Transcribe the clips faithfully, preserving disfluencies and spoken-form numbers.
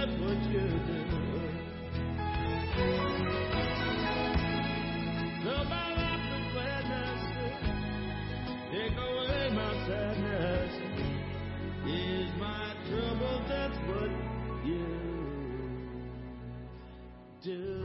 that's what you do. Fill my life with gladness, take away my sadness. Ease my trouble, that's what you do.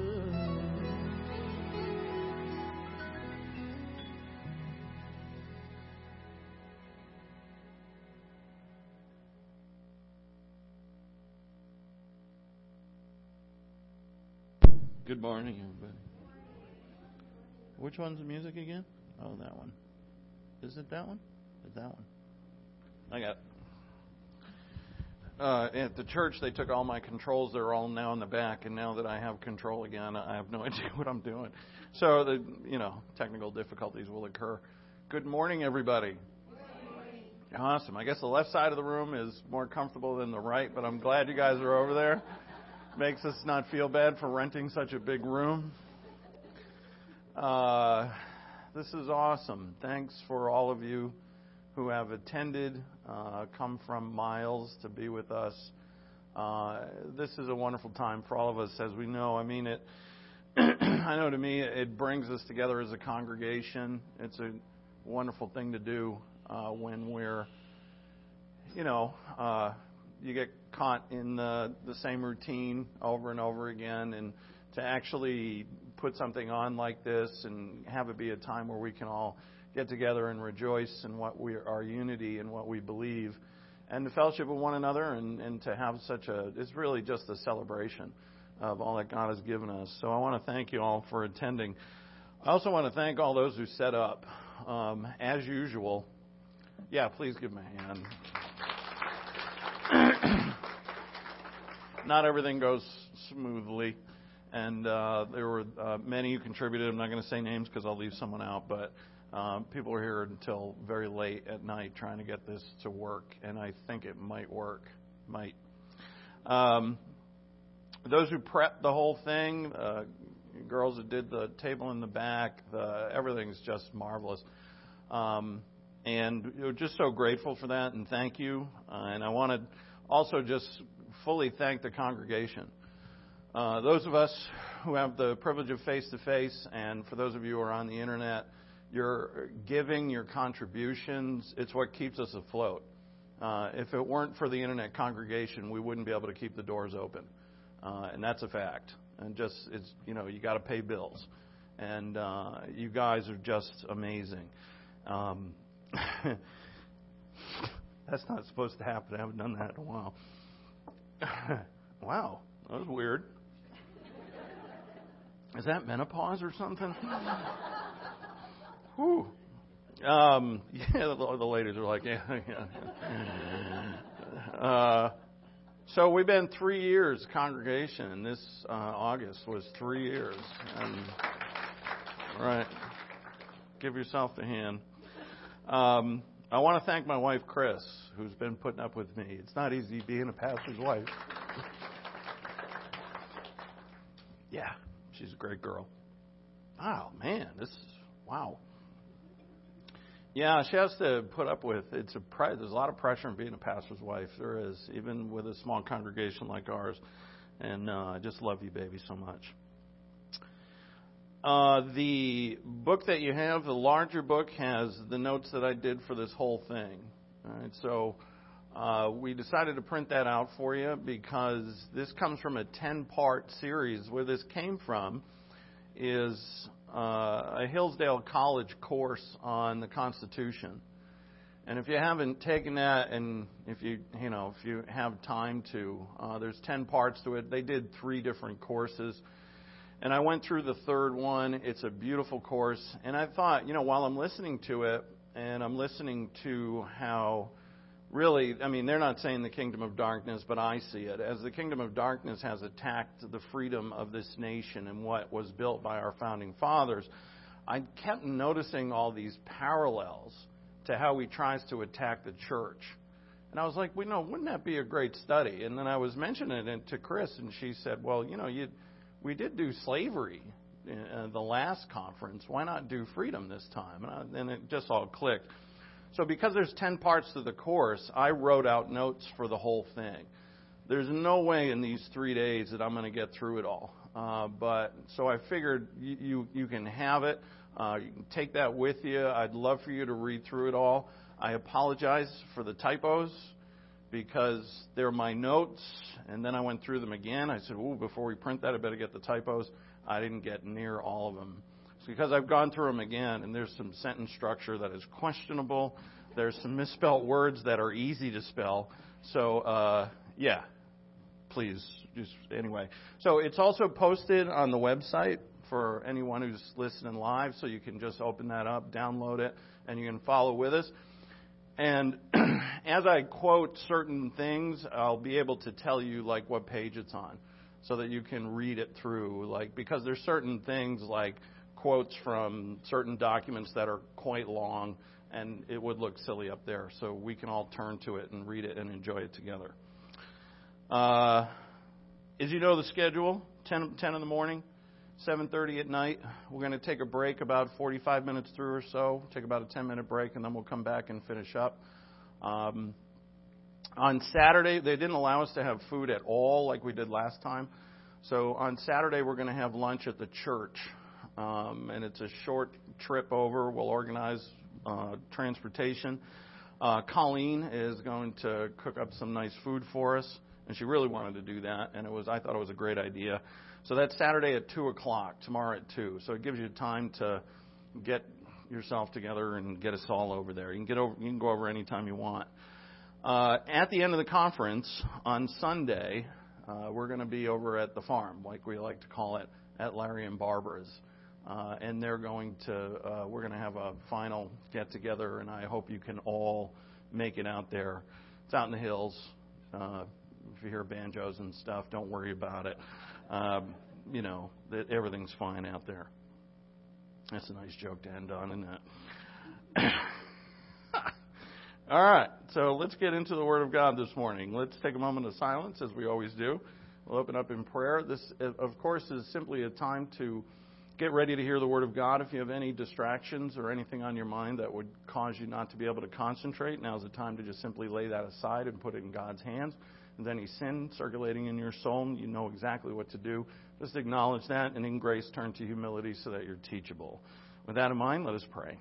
Good morning, everybody. Which one's the music again? Oh, that one. Is it that one? Is that one? I got. Uh, at the church, they took all my controls. They're all now in the back, and now that I have control again, I have no idea what I'm doing. So, the you know, technical difficulties will occur. Good morning, everybody. Good morning. Awesome. I guess the left side of the room is more comfortable than the right, but I'm glad you guys are over there. Makes us not feel bad for renting such a big room. Uh, this is awesome. Thanks for all of you who have attended, uh, come from miles to be with us. Uh, this is a wonderful time for all of us, as we know. I mean, it. I know to me, it brings us together as a congregation. It's a wonderful thing to do uh, when we're, you know, uh, you get caught in the, the same routine over and over again, and to actually put something on like this and have it be a time where we can all get together and rejoice in what we our unity and what we believe, and the fellowship with one another, and, and to have such a, it's really just a celebration of all that God has given us. So I want to thank you all for attending. I also want to thank all those who set up. Um, as usual, yeah, please give them a hand. Not everything goes smoothly, and uh, there were uh, many who contributed. I'm not going to say names because I'll leave someone out, but uh, people were here until very late at night trying to get this to work, and I think it might work. Might. Um, those who prepped the whole thing, uh, girls that did the table in the back, the, everything's just marvelous. Um, and we're just so grateful for that, and thank you. Uh, and I want to also just fully thank the congregation. Uh, those of us who have the privilege of face-to-face, and for those of you who are on the internet, your giving, your contributions, it's what keeps us afloat. Uh, if it weren't for the internet congregation, we wouldn't be able to keep the doors open. Uh, and that's a fact. And just, it's, you know, you got to pay bills. And uh, you guys are just amazing. Um, that's not supposed to happen. I haven't done that in a while. Wow, that was weird. Is that menopause or something? Whew. Um, yeah, the, the ladies are like, yeah, yeah. Uh, so we've been three years congregation, and this uh, August was three years. And, right, give yourself a hand. Um, I want to thank my wife, Chris, who's been putting up with me. It's not easy being a pastor's wife. Yeah, she's a great girl. Oh, man, this is, wow. Yeah, she has to put up with, it's a there's a lot of pressure in being a pastor's wife. There is, even with a small congregation like ours. And uh, I just love you, baby, so much. Uh, the book that you have, the larger book, has the notes that I did for this whole thing. All right, so uh, we decided to print that out for you because this comes from a ten-part series. Where this came from is uh, a Hillsdale College course on the Constitution. And if you haven't taken that, and if you you know if you have time to, uh, there's ten parts to it. They did three different courses. And I went through the third one. It's a beautiful course. And I thought, you know, while I'm listening to it, and I'm listening to how really, I mean, they're not saying the kingdom of darkness, but I see it as the kingdom of darkness has attacked the freedom of this nation and what was built by our founding fathers. I kept noticing all these parallels to how he tries to attack the church. And I was like, well, you know, wouldn't that be a great study? And then I was mentioning it to Chris, and she said, well, you know, you we did do slavery in uh, the last conference. Why not do freedom this time? And, I, and it just all clicked. So because there's ten parts to the course, I wrote out notes for the whole thing. there's no way in these three days that I'm going to get through it all. Uh, but so I figured you, you, you can have it. Uh, you can take that with you. I'd love for you to read through it all. I apologize for the typos because they're my notes, and then I went through them again. I said, ooh, before we print that, I better get the typos. I didn't get near all of them. It's because I've gone through them again, and there's some sentence structure that is questionable. There's some misspelled words that are easy to spell. So, uh, yeah, please, just anyway. So it's also posted on the website for anyone who's listening live, so you can just open that up, download it, and you can follow with us. And as I quote certain things, I'll be able to tell you like what page it's on, so that you can read it through. Like because there's certain things like quotes from certain documents that are quite long, and it would look silly up there. So we can all turn to it and read it and enjoy it together. Uh, as you know, the schedule: ten, ten in the morning, seven thirty at night. We're going to take a break about forty-five minutes through or so, take about a ten-minute break, and then we'll come back and finish up. Um, on Saturday, they didn't allow us to have food at all like we did last time. So on Saturday, we're going to have lunch at the church, um, and it's a short trip over. We'll organize uh, transportation. Uh, Colleen is going to cook up some nice food for us, and she really wanted to do that, and it was I thought it was a great idea. So that's Saturday at two o'clock, tomorrow at two. So it gives you time to get yourself together and get us all over there. You can get over. You can go over anytime you want. Uh, at the end of the conference on Sunday, uh, we're going to be over at the farm, like we like to call it, at Larry and Barbara's. Uh, and they're going to, uh, we're going to have a final get together, and I hope you can all make it out there. It's out in the hills. Uh, if you hear banjos and stuff, don't worry about it. Um, you know, that everything's fine out there. That's a nice joke to end on, isn't it? All right, so let's get into the Word of God this morning. Let's take a moment of silence, as we always do. We'll open up in prayer. This, of course, is simply a time to get ready to hear the Word of God. If you have any distractions or anything on your mind that would cause you not to be able to concentrate, now's the time to just simply lay that aside and put it in God's hands. If there's any sin circulating in your soul, you know exactly what to do. Just acknowledge that, and in grace turn to humility so that you're teachable. With that in mind, let us pray.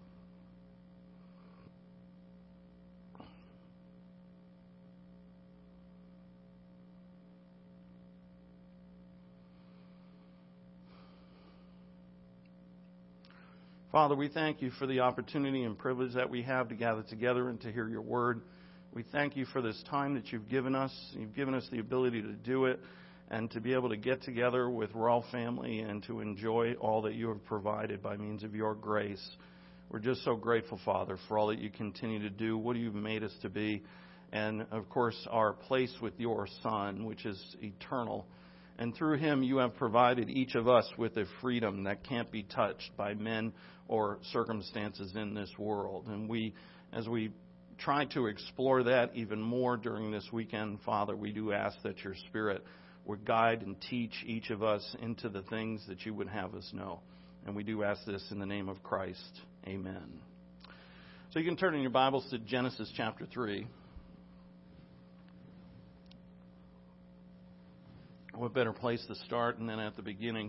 Father, we thank you for the opportunity and privilege that we have to gather together and to hear your word. We thank you for this time that you've given us. You've given us the ability to do it and to be able to get together with Raw family and to enjoy all that you have provided by means of your grace. We're just so grateful, Father, for all that you continue to do, what you've made us to be, and, of course, our place with your Son, which is eternal. And through him, you have provided each of us with a freedom that can't be touched by men or circumstances in this world. And we, as we try to explore that even more during this weekend, Father, we do ask that your Spirit would guide and teach each of us into the things that you would have us know. And we do ask this in the name of Christ. Amen. So you can turn in your Bibles to Genesis chapter three. What better place to start than at the beginning?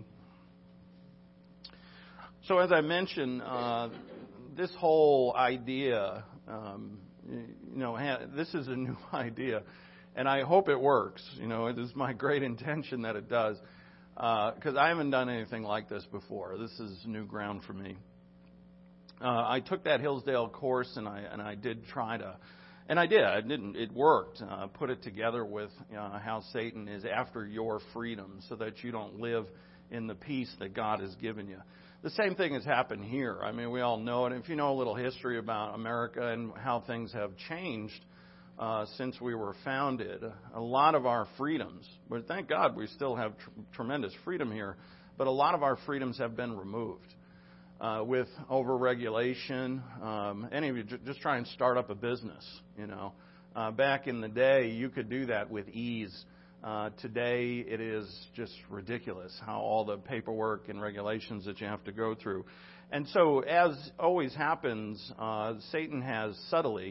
So as I mentioned, uh, this whole idea, um, you know, this is a new idea, and I hope it works. You know, it is my great intention that it does, because uh, I haven't done anything like this before. This is new ground for me. Uh, I took that Hillsdale course, and I and I did try to, and I did. I didn't. It worked. Uh, put it together with uh, how Satan is after your freedom, so that you don't live in the peace that God has given you. The same thing has happened here. I mean, we all know it. If you know a little history about America and how things have changed uh, since we were founded, a lot of our freedoms, but thank God we still have tr- tremendous freedom here, but a lot of our freedoms have been removed uh, with over-regulation. Um, any of you j- just try and start up a business, you know. Uh, back in the day, you could do that with ease. Uh, today, it is just ridiculous how all the paperwork and regulations that you have to go through. And so, as always happens, uh, Satan has subtly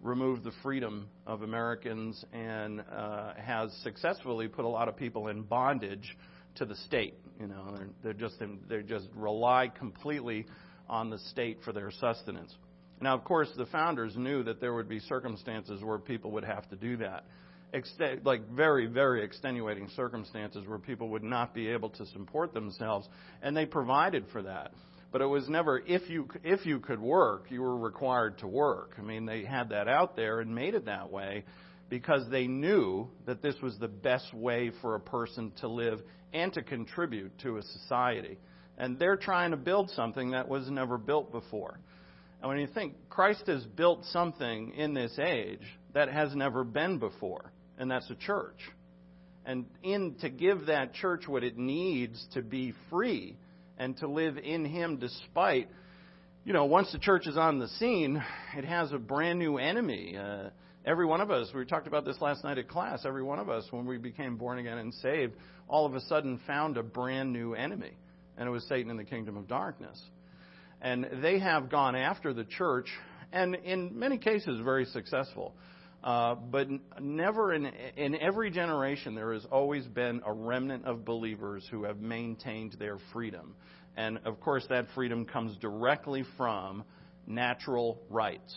removed the freedom of Americans and uh, has successfully put a lot of people in bondage to the state. You know, they're, they're just they just rely completely on the state for their sustenance. Now, of course, the founders knew that there would be circumstances where people would have to do that, Ext- like very, very extenuating circumstances where people would not be able to support themselves, and they provided for that. But it was never if you if you could work, you were required to work. I mean, they had that out there and made it that way because they knew that this was the best way for a person to live and to contribute to a society. And they're trying to build something that was never built before. And when you think Christ has built something in this age that has never been before, and that's a church. And in to give that church what it needs to be free and to live in Him despite, you know, once the church is on the scene, it has a brand new enemy. Uh, every one of us, we talked about this last night at class, every one of us, when we became born again and saved, all of a sudden found a brand new enemy. And it was Satan in the kingdom of darkness. And they have gone after the church, and in many cases very successful. Uh, but never in in every generation there has always been a remnant of believers who have maintained their freedom. And of course that freedom comes directly from natural rights.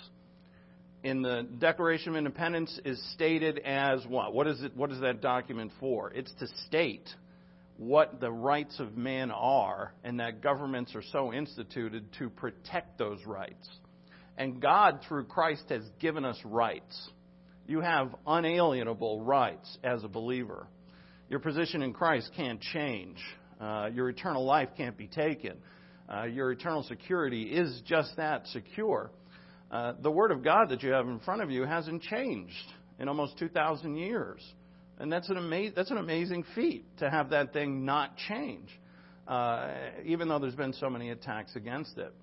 In the Declaration of Independence is stated as what? What is it? What is that document for? It's to state what the rights of man are, and that governments are so instituted to protect those rights. And God, through Christ, has given us rights. You have unalienable rights as a believer. Your position in Christ can't change. Uh, your eternal life can't be taken. Uh, your eternal security is just that, secure. Uh, the Word of God that you have in front of you hasn't changed in almost two thousand years. And that's an, ama- that's an amazing feat to have that thing not change, uh, even though there's been so many attacks against it.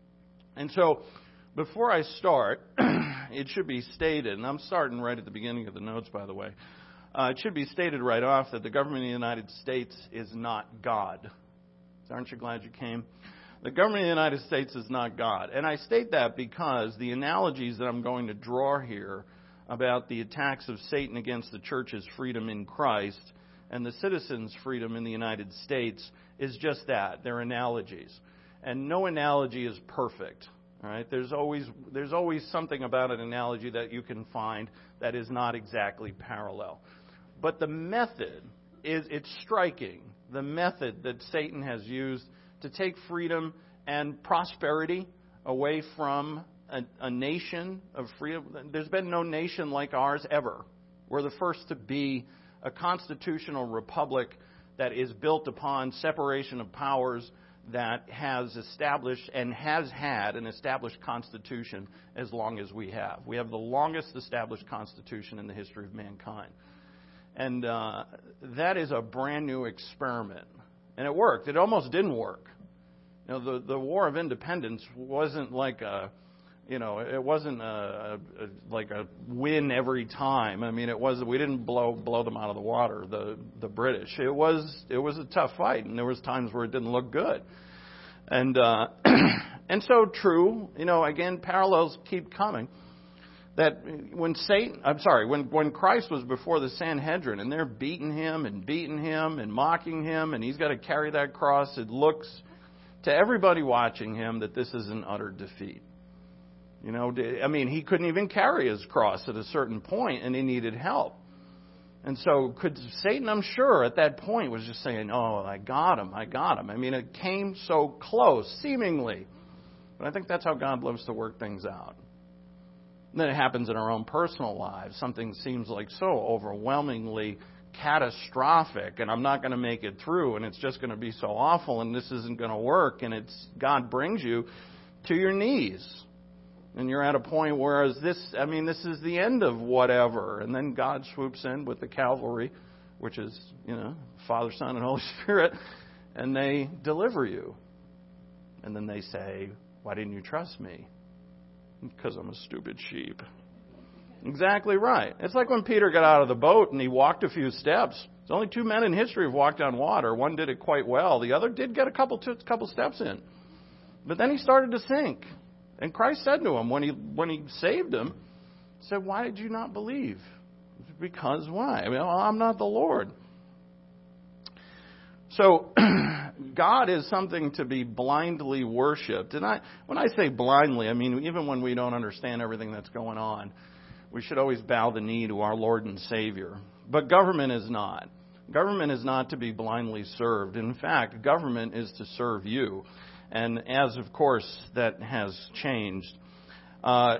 And so, before I start, it should be stated, and I'm starting right at the beginning of the notes, by the way, uh, it should be stated right off that the government of the United States is not God. Aren't you glad you came? The government of the United States is not God. And I state that because the analogies that I'm going to draw here about the attacks of Satan against the church's freedom in Christ and the citizens' freedom in the United States is just that. They're analogies. And no analogy is perfect. All right? There's always there's always something about an analogy that you can find that is not exactly parallel. But the method is it's striking, the method that Satan has used to take freedom and prosperity away from A, a nation of freedom. There's been no nation like ours ever. We're the first to be a constitutional republic that is built upon separation of powers, that has established and has had an established constitution as long as we have. We have the longest established constitution in the history of mankind. And uh, that is a brand new experiment. And it worked. It almost didn't work. You know, the, the War of Independence wasn't like a You know, it wasn't a, a, like a win every time. I mean, it was we didn't blow blow them out of the water, the the British. It was it was a tough fight, and there was times where it didn't look good. And uh, and so true. You know, again, parallels keep coming. That when Satan, I'm sorry, when when Christ was before the Sanhedrin, and they're beating him and beating him and mocking him, and he's got to carry that cross. It looks to everybody watching him that this is an utter defeat. You know, I mean, he couldn't even carry his cross at a certain point, and he needed help. And so could Satan, I'm sure, at that point was just saying, oh, I got him, I got him. I mean, it came so close, seemingly. But I think that's how God loves to work things out. And then it happens in our own personal lives. Something seems like so overwhelmingly catastrophic, and I'm not going to make it through, and it's just going to be so awful, and this isn't going to work. And it's God brings you to your knees. And you're at a point where is this, I mean, this is the end of whatever. And then God swoops in with the cavalry, which is, you know, Father, Son, and Holy Spirit, and they deliver you. And then they say, why didn't you trust me? Because I'm a stupid sheep. Exactly right. It's like when Peter got out of the boat and he walked a few steps. There's only two men in history who've walked on water. One did it quite well. The other did get a couple, two, couple steps in. But then he started to sink. And Christ said to him when he when he saved him, said, why did you not believe? Because why? I mean, I'm not the Lord. So God is something to be blindly worshipped. And I, when I say blindly, I mean even when we don't understand everything that's going on, we should always bow the knee to our Lord and Savior. But government is not. Government is not to be blindly served. In fact, government is to serve you. And as, of course, that has changed, uh,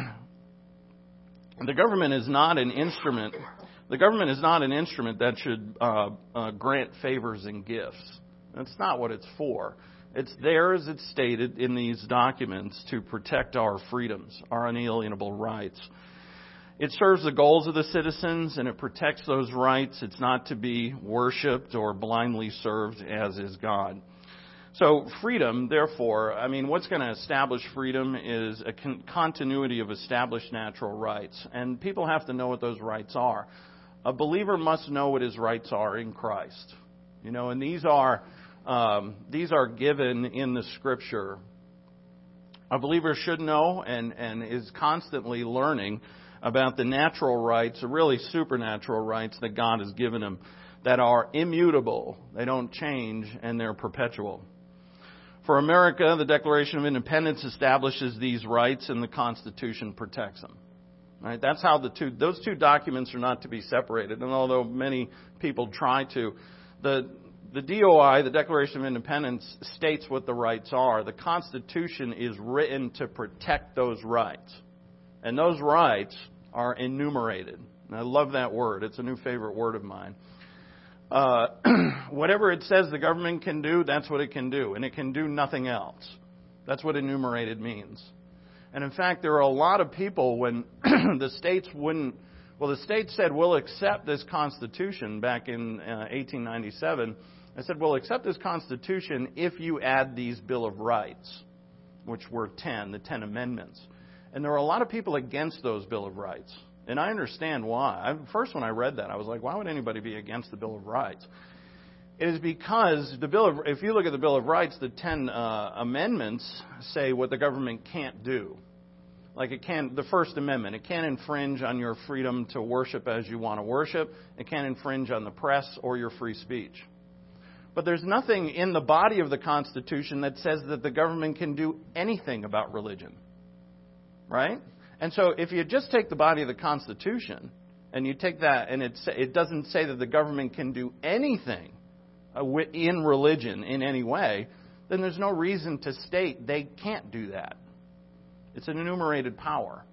the government is not an instrument. The government is not an instrument that should uh, uh, grant favors and gifts. That's not what it's for. It's there, as it's stated in these documents, to protect our freedoms, our unalienable rights. It serves the goals of the citizens, and it protects those rights. It's not to be worshipped or blindly served, as is God. So freedom, therefore, I mean, what's going to establish freedom is a con- continuity of established natural rights. And people have to know what those rights are. A believer must know what his rights are in Christ. You know, and these are um, these are given in the Scripture. A believer should know and, and is constantly learning about the natural rights, the really supernatural rights that God has given him that are immutable. They don't change, and they're perpetual. For America, the Declaration of Independence establishes these rights, and the Constitution protects them. Right? That's how the two, those two documents are not to be separated. And although many people try to, the the D O I, the Declaration of Independence, states what the rights are. The Constitution is written to protect those rights. And those rights are enumerated. And I love that word. It's a new favorite word of mine. Uh, whatever it says the government can do, that's what it can do. And it can do nothing else. That's what enumerated means. And in fact, there are a lot of people when the states wouldn't, well, the states said, we'll accept this Constitution back in uh, eighteen ninety-seven. I said, we'll accept this Constitution if you add these Bill of Rights, which were ten, the ten amendments. And there were a lot of people against those Bill of Rights. And I understand why. I, first, when I read that, I was like, why would anybody be against the Bill of Rights? It is because the Bill of, if you look at the Bill of Rights, the ten uh, amendments say what the government can't do. Like it can, the First Amendment, it can't infringe on your freedom to worship as you want to worship. It can't infringe on the press or your free speech. But there's nothing in the body of the Constitution that says that the government can do anything about religion. Right? And so if you just take the body of the Constitution and you take that and it, it doesn't say that the government can do anything in religion in any way, then there's no reason to state they can't do that. It's an enumerated power.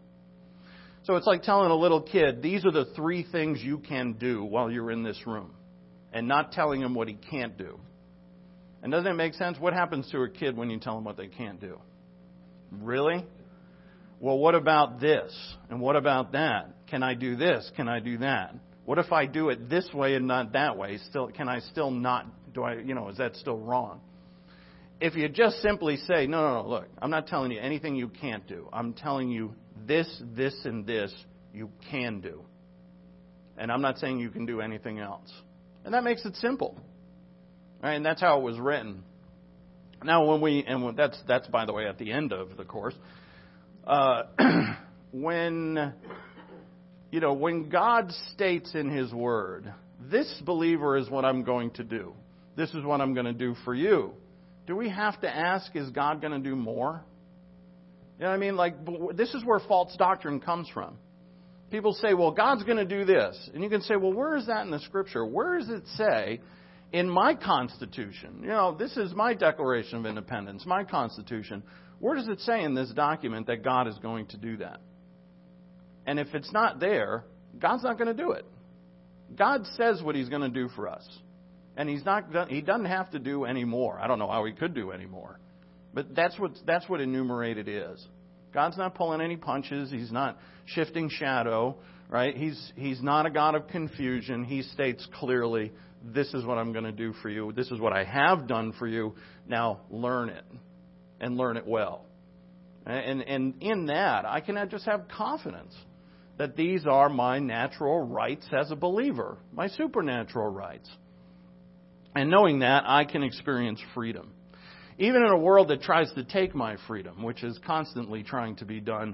So it's like telling a little kid, these are the three things you can do while you're in this room, and not telling him what he can't do. And doesn't it make sense? What happens to a kid when you tell them what they can't do? Really? Well, what about this? And what about that? Can I do this? Can I do that? What if I do it this way and not that way? Still, can I still not, do I, you know, is that still wrong? If you just simply say, no, no, no, look, I'm not telling you anything you can't do. I'm telling you this, this, and this you can do. And I'm not saying you can do anything else. And that makes it simple. Right? And that's how it was written. Now, when we, and that's, that's by the way, at the end of the course. Uh, when, you know, when God states in His Word, this believer is what I'm going to do. This is what I'm going to do for you. Do we have to ask, is God going to do more? You know what I mean? Like, this is where false doctrine comes from. People say, well, God's going to do this. And you can say, well, where is that in the Scripture? Where does it say in my Constitution? You know, this is my Declaration of Independence, my Constitution. Where does it say in this document that God is going to do that? And if it's not there, God's not going to do it. God says what He's going to do for us. And He's not, He doesn't have to do any more. I don't know how He could do any more. But that's what, that's what enumerated is. God's not pulling any punches. He's not shifting shadow, right? He's, he's not a God of confusion. He states clearly, this is what I'm going to do for you. This is what I have done for you. Now learn it. And learn it well. And, and in that, I can just have confidence that these are my natural rights as a believer, my supernatural rights. And knowing that, I can experience freedom. Even in a world that tries to take my freedom, which is constantly trying to be done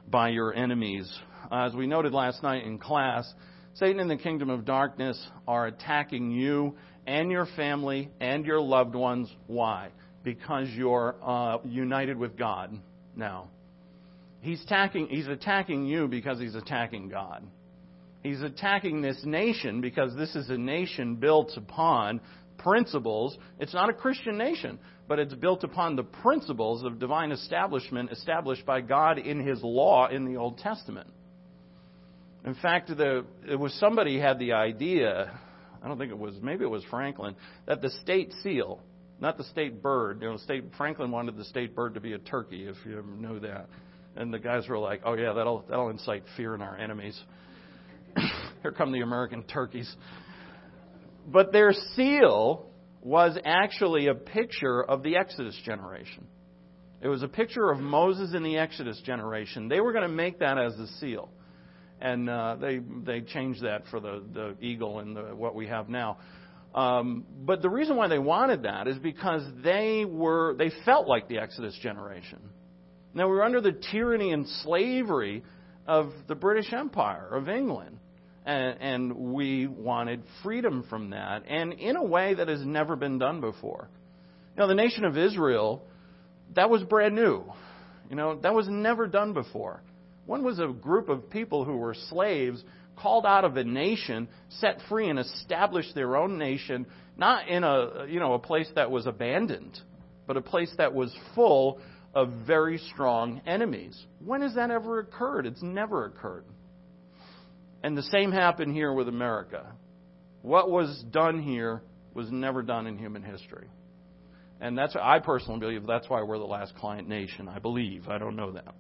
by your enemies. As we noted last night in class, Satan and the kingdom of darkness are attacking you and your family and your loved ones. Why? Because you're uh, united with God now. He's attacking, he's attacking you because he's attacking God. He's attacking this nation because this is a nation built upon principles. It's not a Christian nation, but it's built upon the principles of divine establishment established by God in His law in the Old Testament. In fact, the, it was somebody had the idea, I don't think it was, maybe it was Franklin, that the state seal, not the state bird, you know, state Franklin wanted the state bird to be a turkey, if you ever know that. And the guys were like, oh yeah, that'll that'll incite fear in our enemies. Here come the American turkeys. But their seal was actually a picture of the Exodus generation. It was a picture of Moses in the Exodus generation. They were going to make that as the seal. And uh, they they changed that for the, the eagle and the, what we have now. Um, but the reason why they wanted that is because they were they felt like the Exodus generation. Now, we were under the tyranny and slavery of the British Empire, of England. And, and we wanted freedom from that, and in a way that has never been done before. You know, the nation of Israel, that was brand new. You know, that was never done before. One was a group of people who were slaves, called out of a nation, set free, and established their own nation, not in a, you know, a place that was abandoned, but a place that was full of very strong enemies. When has that ever occurred? It's never occurred. And the same happened here with America. What was done here was never done in human history. And that's, I personally believe that's why we're the last client nation. I believe. I don't know that.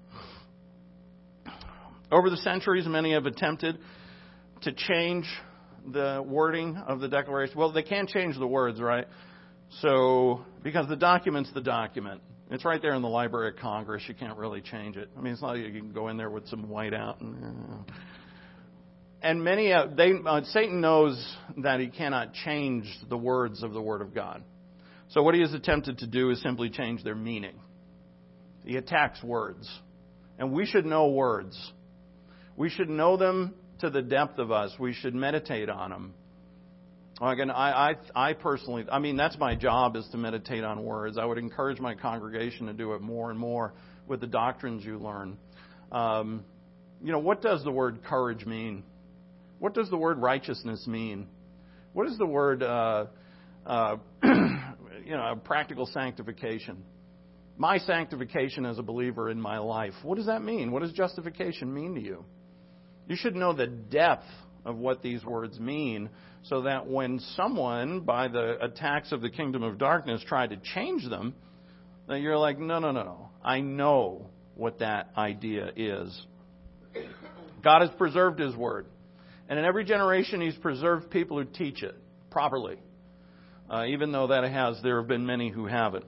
Over the centuries, many have attempted to change the wording of the Declaration. Well, they can't change the words, right? So, because the document's the document. It's right there in the Library of Congress. You can't really change it. I mean, it's not like you can go in there with some white out and... Uh, And many, uh, they, uh, Satan knows that he cannot change the words of the Word of God. So what he has attempted to do is simply change their meaning. He attacks words. And we should know words. We should know them to the depth of us. We should meditate on them. Again, I, I, I personally, I mean, that's my job, is to meditate on words. I would encourage my congregation to do it more and more with the doctrines you learn. Um, you know, what does the word courage mean? What does the word righteousness mean? What is the word, uh, uh, you know, practical sanctification? My sanctification as a believer in my life. What does that mean? What does justification mean to you? You should know the depth of what these words mean, so that when someone, by the attacks of the kingdom of darkness, tried to change them, that you're like, no, no, no, no. I know what that idea is. God has preserved His word. And in every generation, He's preserved people who teach it properly. Uh, even though that has, there have been many who haven't.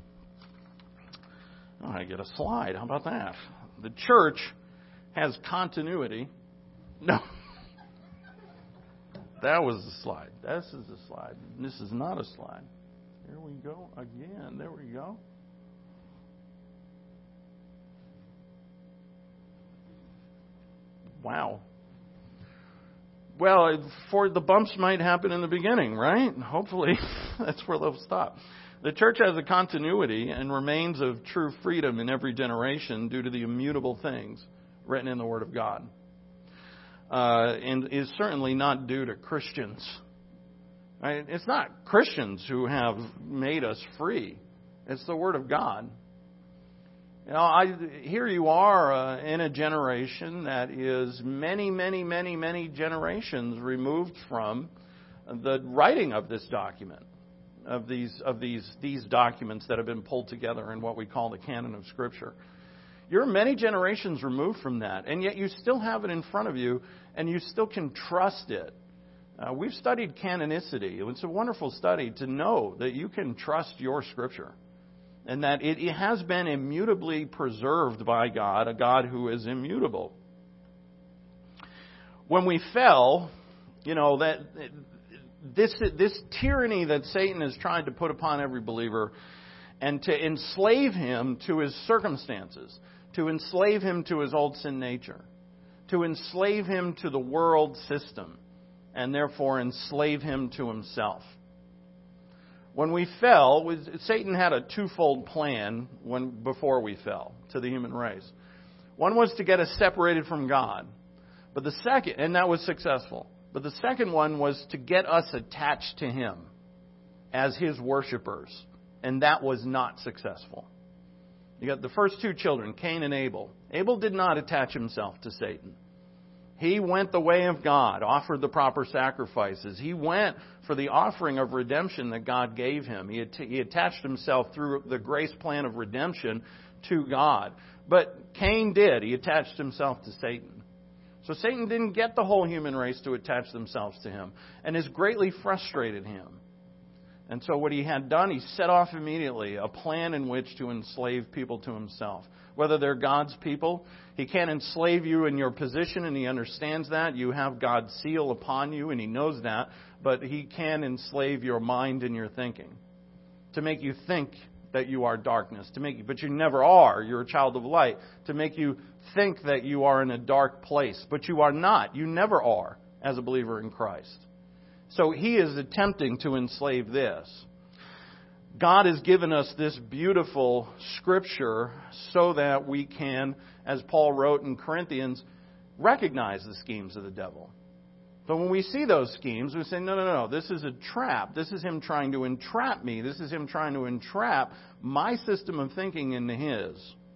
Oh, I get a slide. How about that? The church has continuity. No. That was the slide. This is a slide. This is not a slide. Here we go again. There we go. Wow. Well, for the bumps might happen in the beginning, right? Hopefully, that's where they'll stop. The church has a continuity and remains of true freedom in every generation due to the immutable things written in the Word of God. Uh, and is certainly not due to Christians. Right? It's not Christians who have made us free. It's the Word of God. You know, I, here you are uh, in a generation that is many, many, many, many generations removed from the writing of this document, of these of these these documents that have been pulled together in what we call the canon of Scripture. You're many generations removed from that, and yet you still have it in front of you, and you still can trust it. Uh, we've studied canonicity. It's a wonderful study to know that you can trust your Scripture, and that it has been immutably preserved by God, a God who is immutable. When we fell, you know, that this this tyranny that Satan has tried to put upon every believer, and to enslave him to his circumstances, to enslave him to his old sin nature, to enslave him to the world system, and therefore enslave him to himself. When we fell, Satan had a twofold plan when before we fell to the human race. One was to get us separated from God, but the second, and that was successful. But the second one was to get us attached to him as his worshipers, and that was not successful. You got the first two children, Cain and Abel. Abel did not attach himself to Satan. He went the way of God, offered the proper sacrifices. He went for the offering of redemption that God gave him. He, att- he attached himself through the grace plan of redemption to God. But Cain did. He attached himself to Satan. So Satan didn't get the whole human race to attach themselves to him, and has greatly frustrated him. And so what he had done, he set off immediately a plan in which to enslave people to himself. Whether they're God's people, he can't enslave you in your position, and he understands that. You have God's seal upon you, and he knows that. But he can enslave your mind and your thinking to make you think that you are darkness, to make you, but you never are. You're a child of light. To make you think that you are in a dark place, but you are not. You never are as a believer in Christ. So he is attempting to enslave this. God has given us this beautiful scripture so that we can, as Paul wrote in Corinthians, recognize the schemes of the devil. So when we see those schemes, we say, no, no, no, this is a trap. This is him trying to entrap me. This is him trying to entrap my system of thinking into his.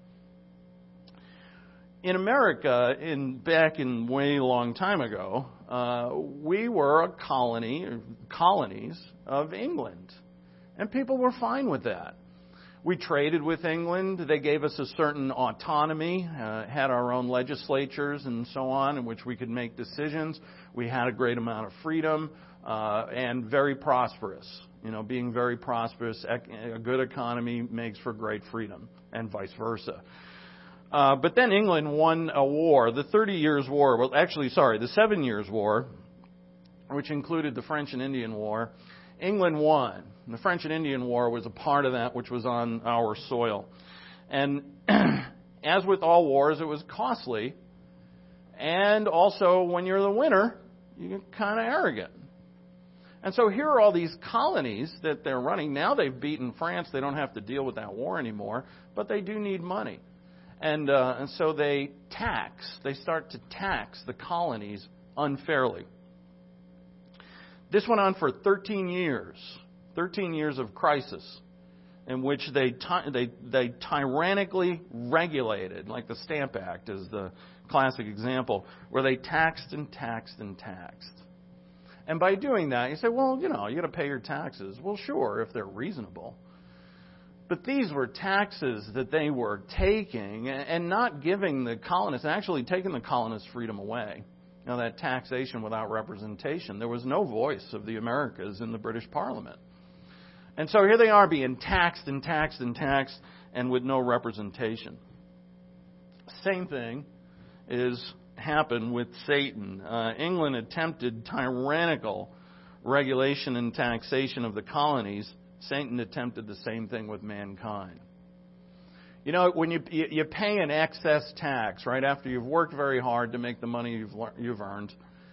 In America, in back in way long time ago, uh, we were a colony, colonies of England. And people were fine with that. We traded with England. They gave us a certain autonomy, uh, had our own legislatures and so on, in which we could make decisions. We had a great amount of freedom uh, and very prosperous. You know, being very prosperous, a good economy makes for great freedom, and vice versa. Uh, but then England won a war, the Thirty Years' War. Well, actually, sorry, the Seven Years' War, which included the French and Indian War. England won. The French and Indian War was a part of that, which was on our soil. And as with all wars, it was costly. And also, when you're the winner, you get kind of arrogant. And so here are all these colonies that they're running. Now they've beaten France. They don't have to deal with that war anymore. But they do need money. And, uh, and so they tax. They start to tax the colonies unfairly. This went on for thirteen years. thirteen years of crisis in which they, ty- they, they tyrannically regulated, like the Stamp Act is the classic example, where they taxed and taxed and taxed. And by doing that, you say, well, you know, you got to pay your taxes. Well, sure, if they're reasonable. But these were taxes that they were taking and not giving the colonists, and actually taking the colonists' freedom away. You know, that taxation without representation. There was no voice of the Americas in the British Parliament. And so here they are being taxed and taxed and taxed and with no representation. Same thing is happened with Satan. Uh, England attempted tyrannical regulation and taxation of the colonies. Satan attempted the same thing with mankind. You know, when you you pay an excess tax right after you've worked very hard to make the money you've you've earned,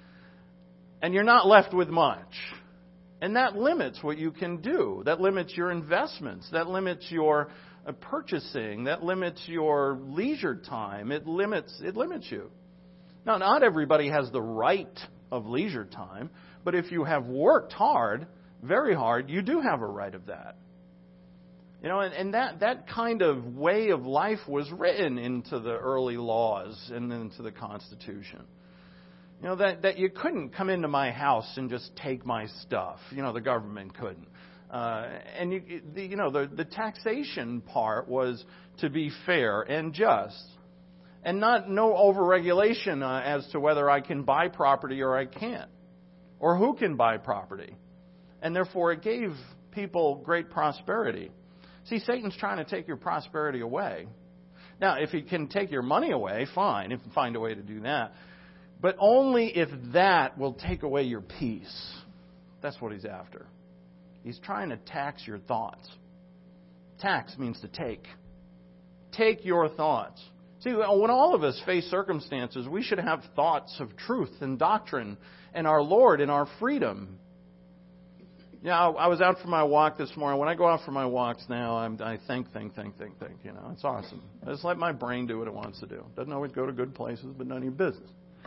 and you're not left with much, and that limits what you can do. That limits your investments. That limits your uh, purchasing. That limits your leisure time. It limits it limits you. Now, not everybody has the right of leisure time, but if you have worked hard, very hard, you do have a right of that. You know, and, and that, that kind of way of life was written into the early laws and into the Constitution. You know, that, that you couldn't come into my house and just take my stuff. You know, the government couldn't. Uh, and, you, the, you know, the, the taxation part was to be fair and just. And not no overregulation uh, as to whether I can buy property or I can't. Or who can buy property. And therefore, it gave people great prosperity. See, Satan's trying to take your prosperity away. Now, if he can take your money away, fine. If he can find a way to do that. But only if that will take away your peace. That's what he's after. He's trying to tax your thoughts. Tax means to take. Take your thoughts. See, when all of us face circumstances, we should have thoughts of truth and doctrine and our Lord and our freedom. Yeah, I was out for my walk this morning. When I go out for my walks now, I'm, I think, think, think, think, think. You know, it's awesome. I just let my brain do what it wants to do. Doesn't always go to good places, but none of your business.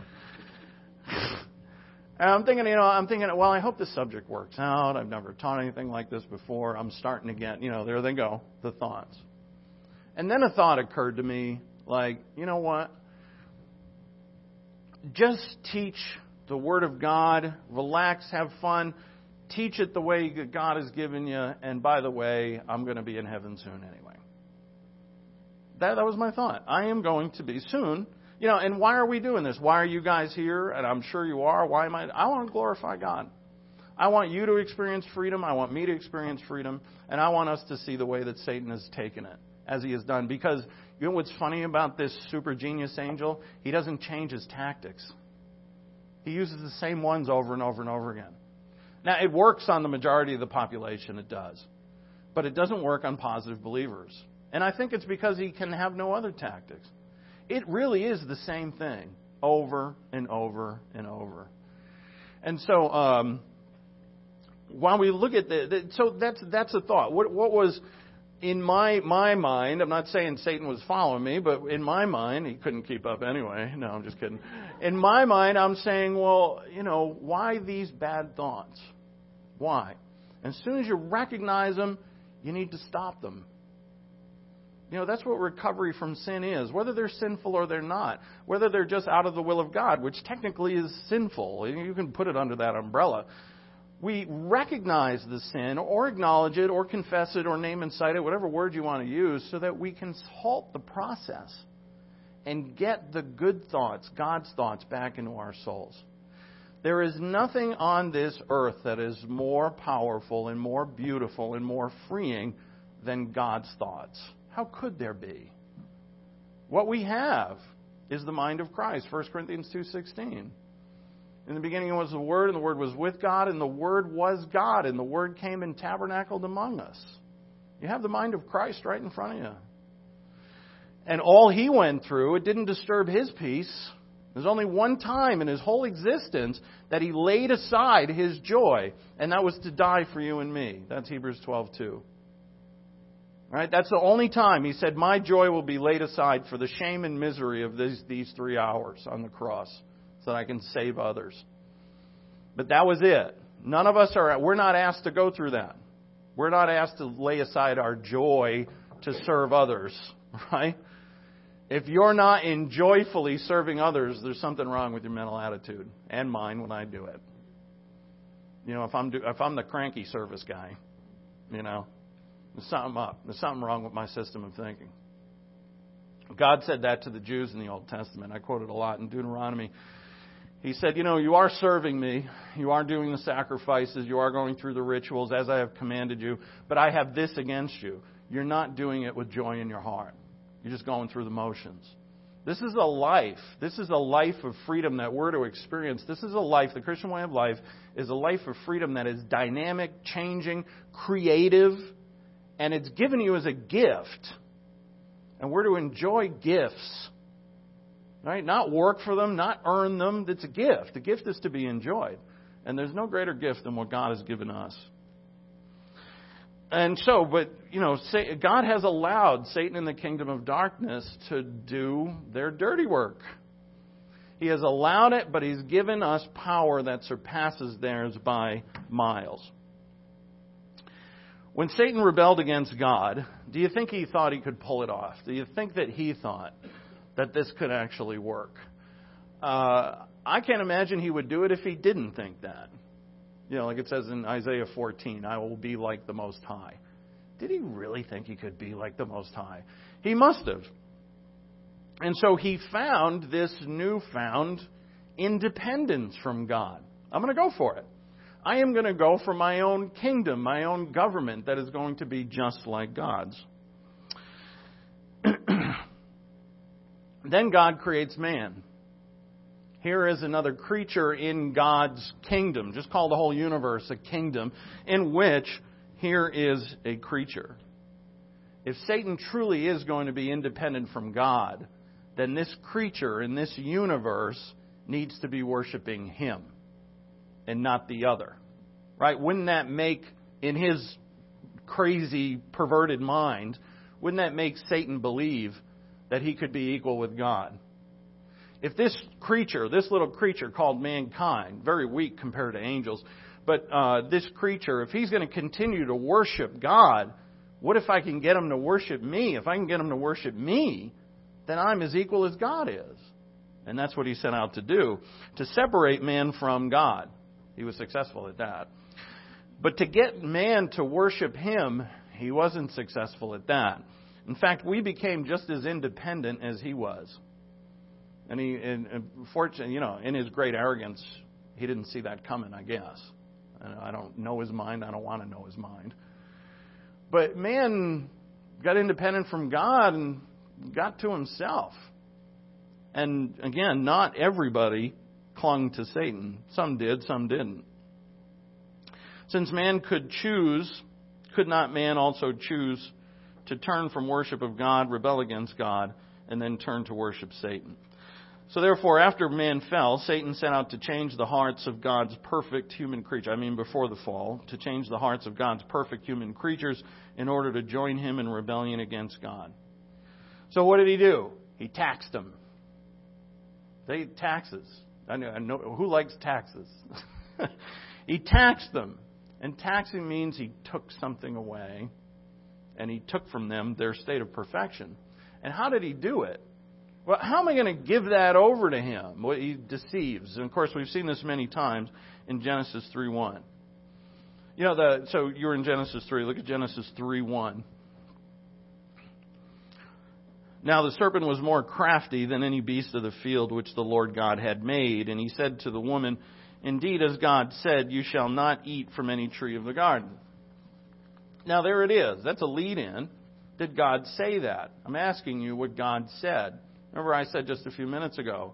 And I'm thinking, you know, I'm thinking, well, I hope this subject works out. I've never taught anything like this before. I'm starting to get, you know, there they go, the thoughts. And then a thought occurred to me, like, you know what? Just teach the Word of God. Relax, have fun. Teach it the way God has given you. And by the way, I'm going to be in heaven soon anyway. That, that was my thought. I am going to be soon. You know, and why are we doing this? Why are you guys here? And I'm sure you are. Why am I? I want to glorify God. I want you to experience freedom. I want me to experience freedom. And I want us to see the way that Satan has taken it, as he has done. Because you know what's funny about this super genius angel? He doesn't change his tactics. He uses the same ones over and over and over again. Now, it works on the majority of the population. It does. But it doesn't work on positive believers. And I think it's because he can have no other tactics. It really is the same thing over and over and over. And so, um, while we look at the, the so that's that's a thought. What what was in my my mind? I'm not saying Satan was following me, but in my mind, he couldn't keep up anyway. No, I'm just kidding. In my mind, I'm saying, well, you know, why these bad thoughts? Why? As soon as you recognize them, you need to stop them. You know, that's what recovery from sin is. Whether they're sinful or they're not. Whether they're just out of the will of God, which technically is sinful. You can put it under that umbrella. We recognize the sin or acknowledge it or confess it or name and cite it, whatever word you want to use, so that we can halt the process and get the good thoughts, God's thoughts, back into our souls. There is nothing on this earth that is more powerful and more beautiful and more freeing than God's thoughts. How could there be? What we have is the mind of Christ, First Corinthians two sixteen. In the beginning was the Word, and the Word was with God, and the Word was God, and the Word came and tabernacled among us. You have the mind of Christ right in front of you. And all He went through, it didn't disturb His peace. There's only one time in His whole existence that He laid aside His joy, and that was to die for you and me. That's Hebrews twelve two. Right? That's the only time He said, my joy will be laid aside for the shame and misery of these, these three hours on the cross so that I can save others. But that was it. None of us are, we're not asked to go through that. We're not asked to lay aside our joy to serve others. Right? If you're not in joyfully serving others, there's something wrong with your mental attitude and mine when I do it. You know, if I'm, do, if I'm the cranky service guy, you know, there's something up. There's something wrong with my system of thinking. God said that to the Jews in the Old Testament. I quote it a lot in Deuteronomy. He said, you know, you are serving me. You are doing the sacrifices. You are going through the rituals as I have commanded you. But I have this against you. You're not doing it with joy in your heart. You're just going through the motions. This is a life. This is a life of freedom that we're to experience. This is a life, the Christian way of life is a life of freedom that is dynamic, changing, creative, and it's given you as a gift. And we're to enjoy gifts. Right? Not work for them, not earn them. It's a gift. The gift is to be enjoyed. And there's no greater gift than what God has given us. And so, but, you know, God has allowed Satan and the kingdom of darkness to do their dirty work. He has allowed it, but He's given us power that surpasses theirs by miles. When Satan rebelled against God, do you think he thought he could pull it off? Do you think that he thought that this could actually work? Uh, I can't imagine he would do it if he didn't think that. You know, like it says in Isaiah fourteen, I will be like the Most High. Did he really think he could be like the Most High? He must have. And so he found this newfound independence from God. I'm going to go for it. I am going to go for my own kingdom, my own government that is going to be just like God's. Then God creates man. Here is another creature in God's kingdom. Just call the whole universe a kingdom in which here is a creature. If Satan truly is going to be independent from God, then this creature in this universe needs to be worshiping him and not the other. Right? Wouldn't that make, in his crazy, perverted mind, wouldn't that make Satan believe that he could be equal with God? If this creature, this little creature called mankind, very weak compared to angels, but uh, this creature, if he's going to continue to worship God, what if I can get him to worship me? If I can get him to worship me, then I'm as equal as God is. And that's what he set out to do, to separate man from God. He was successful at that. But to get man to worship him, he wasn't successful at that. In fact, we became just as independent as he was. And he, and, and fortunately, you know, in his great arrogance, he didn't see that coming, I guess. And I don't know his mind. I don't want to know his mind. But man got independent from God and got to himself. And again, not everybody clung to Satan. Some did, some didn't. Since man could choose, could not man also choose to turn from worship of God, rebel against God, and then turn to worship Satan? So therefore, after man fell, Satan set out to change the hearts of God's perfect human creature. I mean, before the fall, to change the hearts of God's perfect human creatures in order to join him in rebellion against God. So what did he do? He taxed them. They taxes. I know, I know who likes taxes. He taxed them. And taxing means he took something away, and he took from them their state of perfection. And how did he do it? Well, how am I going to give that over to him? Well, he deceives. And of course, we've seen this many times in Genesis three one. You know, the, so you're in Genesis three. Look at Genesis three one. Now the serpent was more crafty than any beast of the field which the Lord God had made. And he said to the woman, indeed, as God said, you shall not eat from any tree of the garden. Now there it is. That's a lead-in. Did God say that? I'm asking you what God said. Remember I said just a few minutes ago,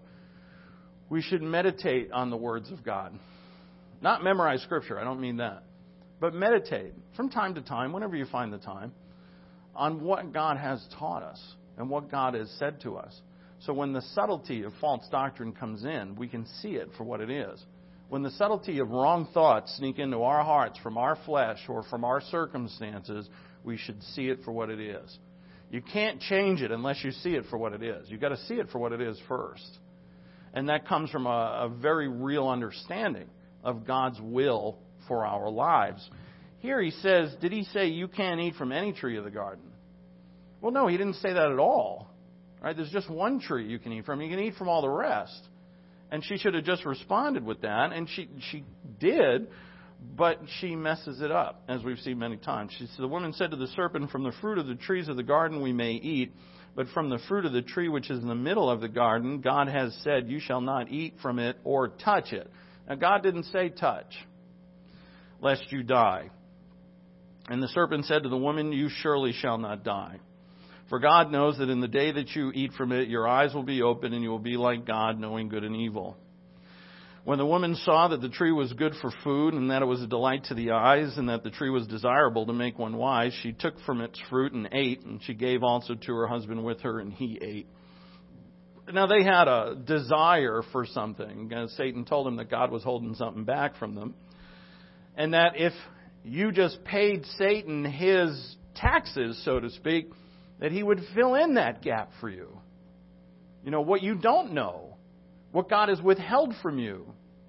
we should meditate on the words of God. Not memorize Scripture, I don't mean that. But meditate from time to time, whenever you find the time, on what God has taught us and what God has said to us. So when the subtlety of false doctrine comes in, we can see it for what it is. When the subtlety of wrong thoughts sneak into our hearts from our flesh or from our circumstances, we should see it for what it is. You can't change it unless you see it for what it is. You've got to see it for what it is first. And that comes from a, a very real understanding of God's will for our lives. Here he says, did he say you can't eat from any tree of the garden? Well, no, he didn't say that at all. Right? There's just one tree you can eat from. You can eat from all the rest. And she should have just responded with that. And she she did, but she messes it up, as we've seen many times. She said, the woman said to the serpent, from the fruit of the trees of the garden we may eat, but from the fruit of the tree which is in the middle of the garden, God has said, you shall not eat from it or touch it. Now, God didn't say touch, lest you die. And the serpent said to the woman, you surely shall not die. For God knows that in the day that you eat from it, your eyes will be open and you will be like God, knowing good and evil. When the woman saw that the tree was good for food and that it was a delight to the eyes and that the tree was desirable to make one wise, she took from its fruit and ate, and she gave also to her husband with her, and he ate. Now they had a desire for something. Satan told them that God was holding something back from them. And that if you just paid Satan his taxes, so to speak, that he would fill in that gap for you. You know, what you don't know. What God has withheld from you.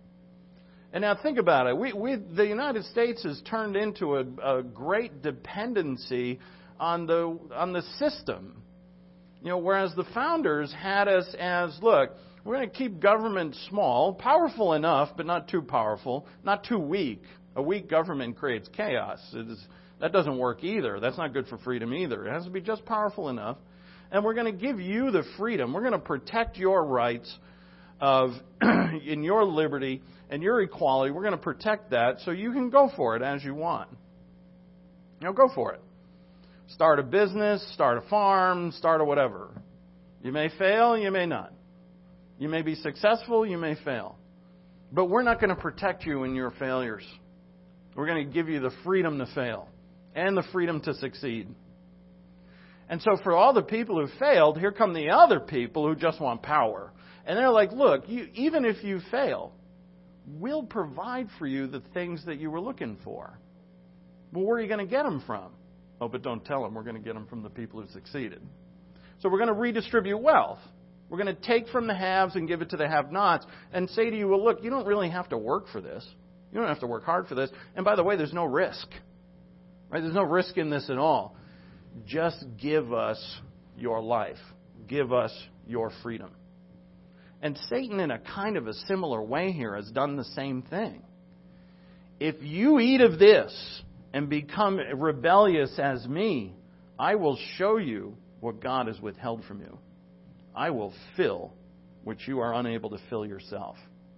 And now think about it. We, we, the United States has turned into a, a great dependency on the on the system. You know, whereas the founders had us as, look, we're going to keep government small, powerful enough, but not too powerful, not too weak. A weak government creates chaos. It is, that doesn't work either. That's not good for freedom either. It has to be just powerful enough. And we're going to give you the freedom. We're going to protect your rights of in your liberty and your equality. We're going to protect that so you can go for it as you want. You know, go for it. Start a business, start a farm, start a whatever. You may fail, you may not. You may be successful, you may fail. But we're not going to protect you in your failures. We're going to give you the freedom to fail and the freedom to succeed. And so for all the people who failed, here come the other people who just want power. And they're like, look, you, even if you fail, we'll provide for you the things that you were looking for. Well, where are you going to get them from? Oh, but don't tell them. We're going to get them from the people who succeeded. So we're going to redistribute wealth. We're going to take from the haves and give it to the have-nots and say to you, well, look, you don't really have to work for this. You don't have to work hard for this. And by the way, there's no risk. Right? There's no risk in this at all. Just give us your life. Give us your freedom. And Satan, in a kind of a similar way here, has done the same thing. If you eat of this and become rebellious as me, I will show you what God has withheld from you. I will fill what you are unable to fill yourself.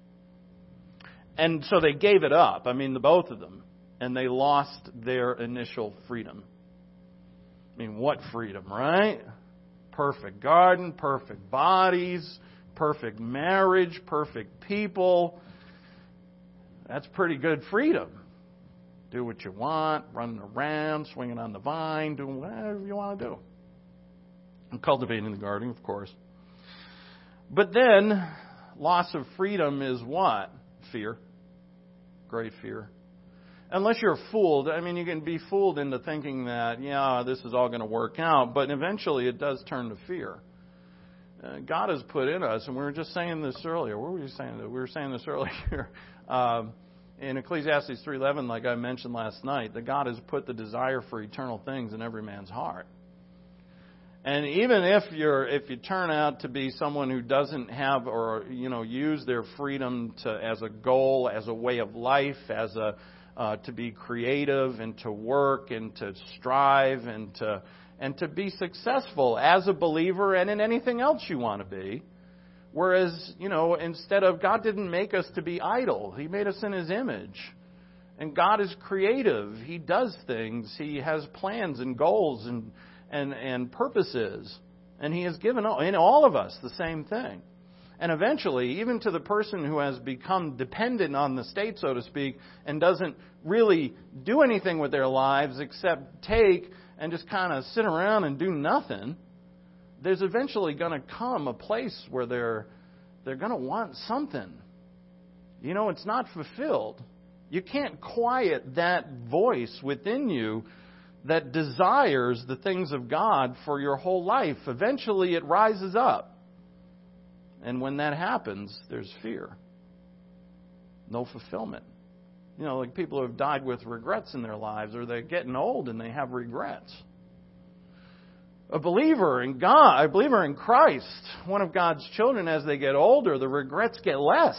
And so they gave it up. I mean, the both of them. And they lost their initial freedom. I mean, what freedom, right? Perfect garden, perfect bodies, perfect marriage, perfect people. That's pretty good freedom. Do what you want, running around, swinging on the vine, doing whatever you want to do. And cultivating the garden, of course. But then, loss of freedom is what? Fear. Great fear. Unless you're fooled, I mean, you can be fooled into thinking that, yeah, this is all going to work out, but eventually it does turn to fear. Uh, God has put in us, and we were just saying this earlier. What were we saying? We were saying this earlier. um, in Ecclesiastes three eleven, like I mentioned last night, that God has put the desire for eternal things in every man's heart. And even if you're, if you turn out to be someone who doesn't have or, you know, use their freedom to as a goal, as a way of life, as a uh, to be creative and to work and to strive and to and to be successful as a believer and in anything else you want to be, whereas, you know, instead of God didn't make us to be idle, He made us in His image. And God is creative. He does things. He has plans and goals and and, and purposes. And He has given all, in all of us the same thing. And eventually, even to the person who has become dependent on the state, so to speak, and doesn't really do anything with their lives except take and just kind of sit around and do nothing, there's eventually going to come a place where they're they're going to want something. You know, it's not fulfilled. You can't quiet that voice within you that desires the things of God for your whole life. Eventually it rises up. And when that happens, there's fear. No fulfillment. You know, like people who have died with regrets in their lives, or they're getting old and they have regrets. A believer in God, a believer in Christ, one of God's children, as they get older, the regrets get less.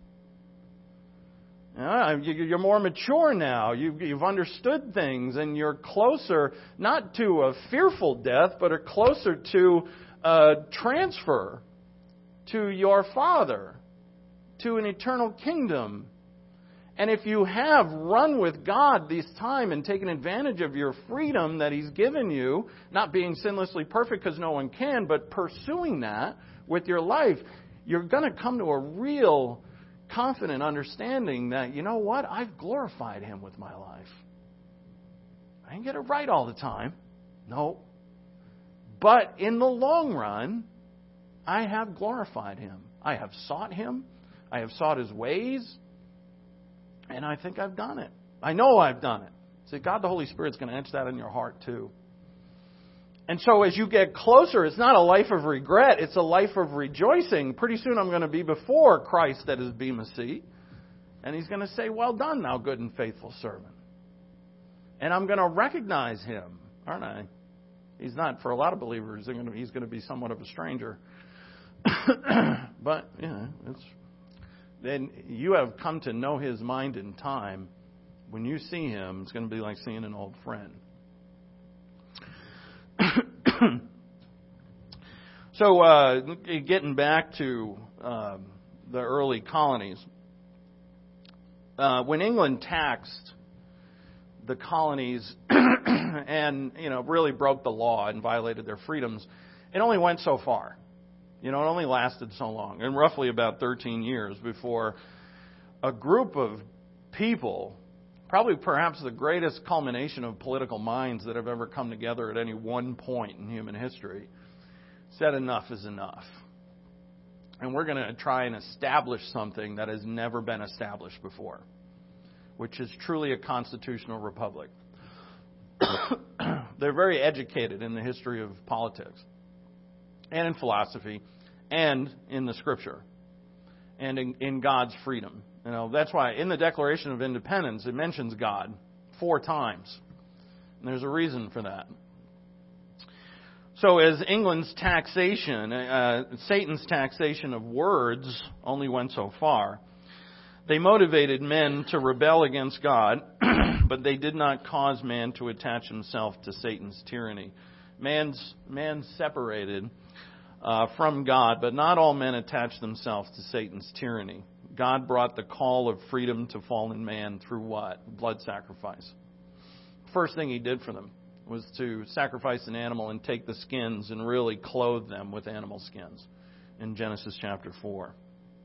Yeah, you're more mature now. You've understood things, and you're closer, not to a fearful death, but are closer to a transfer to your Father, to an eternal kingdom. And if you have run with God this time and taken advantage of your freedom that He's given you, not being sinlessly perfect because no one can, but pursuing that with your life, you're going to come to a real confident understanding that, you know what, I've glorified Him with my life. I didn't get it right all the time. No. But in the long run, I have glorified Him. I have sought Him. I have sought His ways. And I think I've done it. I know I've done it. See, God the Holy Spirit's going to etch that in your heart too. And so as you get closer, it's not a life of regret. It's a life of rejoicing. Pretty soon I'm going to be before Christ at His Bema seat. And He's going to say, well done, thou good and faithful servant. And I'm going to recognize Him, aren't I? He's not, for a lot of believers, they're going to, He's going to be somewhat of a stranger. But, you know, it's, then you have come to know His mind in time. When you see Him, it's going to be like seeing an old friend. So, uh, getting back to uh, the early colonies, uh, when England taxed the colonies and, you know, really broke the law and violated their freedoms, it only went so far. You know, it only lasted so long, and roughly about thirteen years before a group of people probably perhaps the greatest culmination of political minds that have ever come together at any one point in human history, said enough is enough. And we're going to try and establish something that has never been established before, which is truly a constitutional republic. They're very educated in the history of politics and in philosophy and in the Scripture and in, in God's freedom. You know, that's why in the Declaration of Independence it mentions God four times. And there's a reason for that. So as England's taxation, uh, Satan's taxation of words only went so far. They motivated men to rebel against God, but they did not cause man to attach himself to Satan's tyranny. Man's man separated uh, from God, but not all men attached themselves to Satan's tyranny. God brought the call of freedom to fallen man through what? Blood sacrifice. First thing He did for them was to sacrifice an animal and take the skins and really clothe them with animal skins in Genesis chapter four.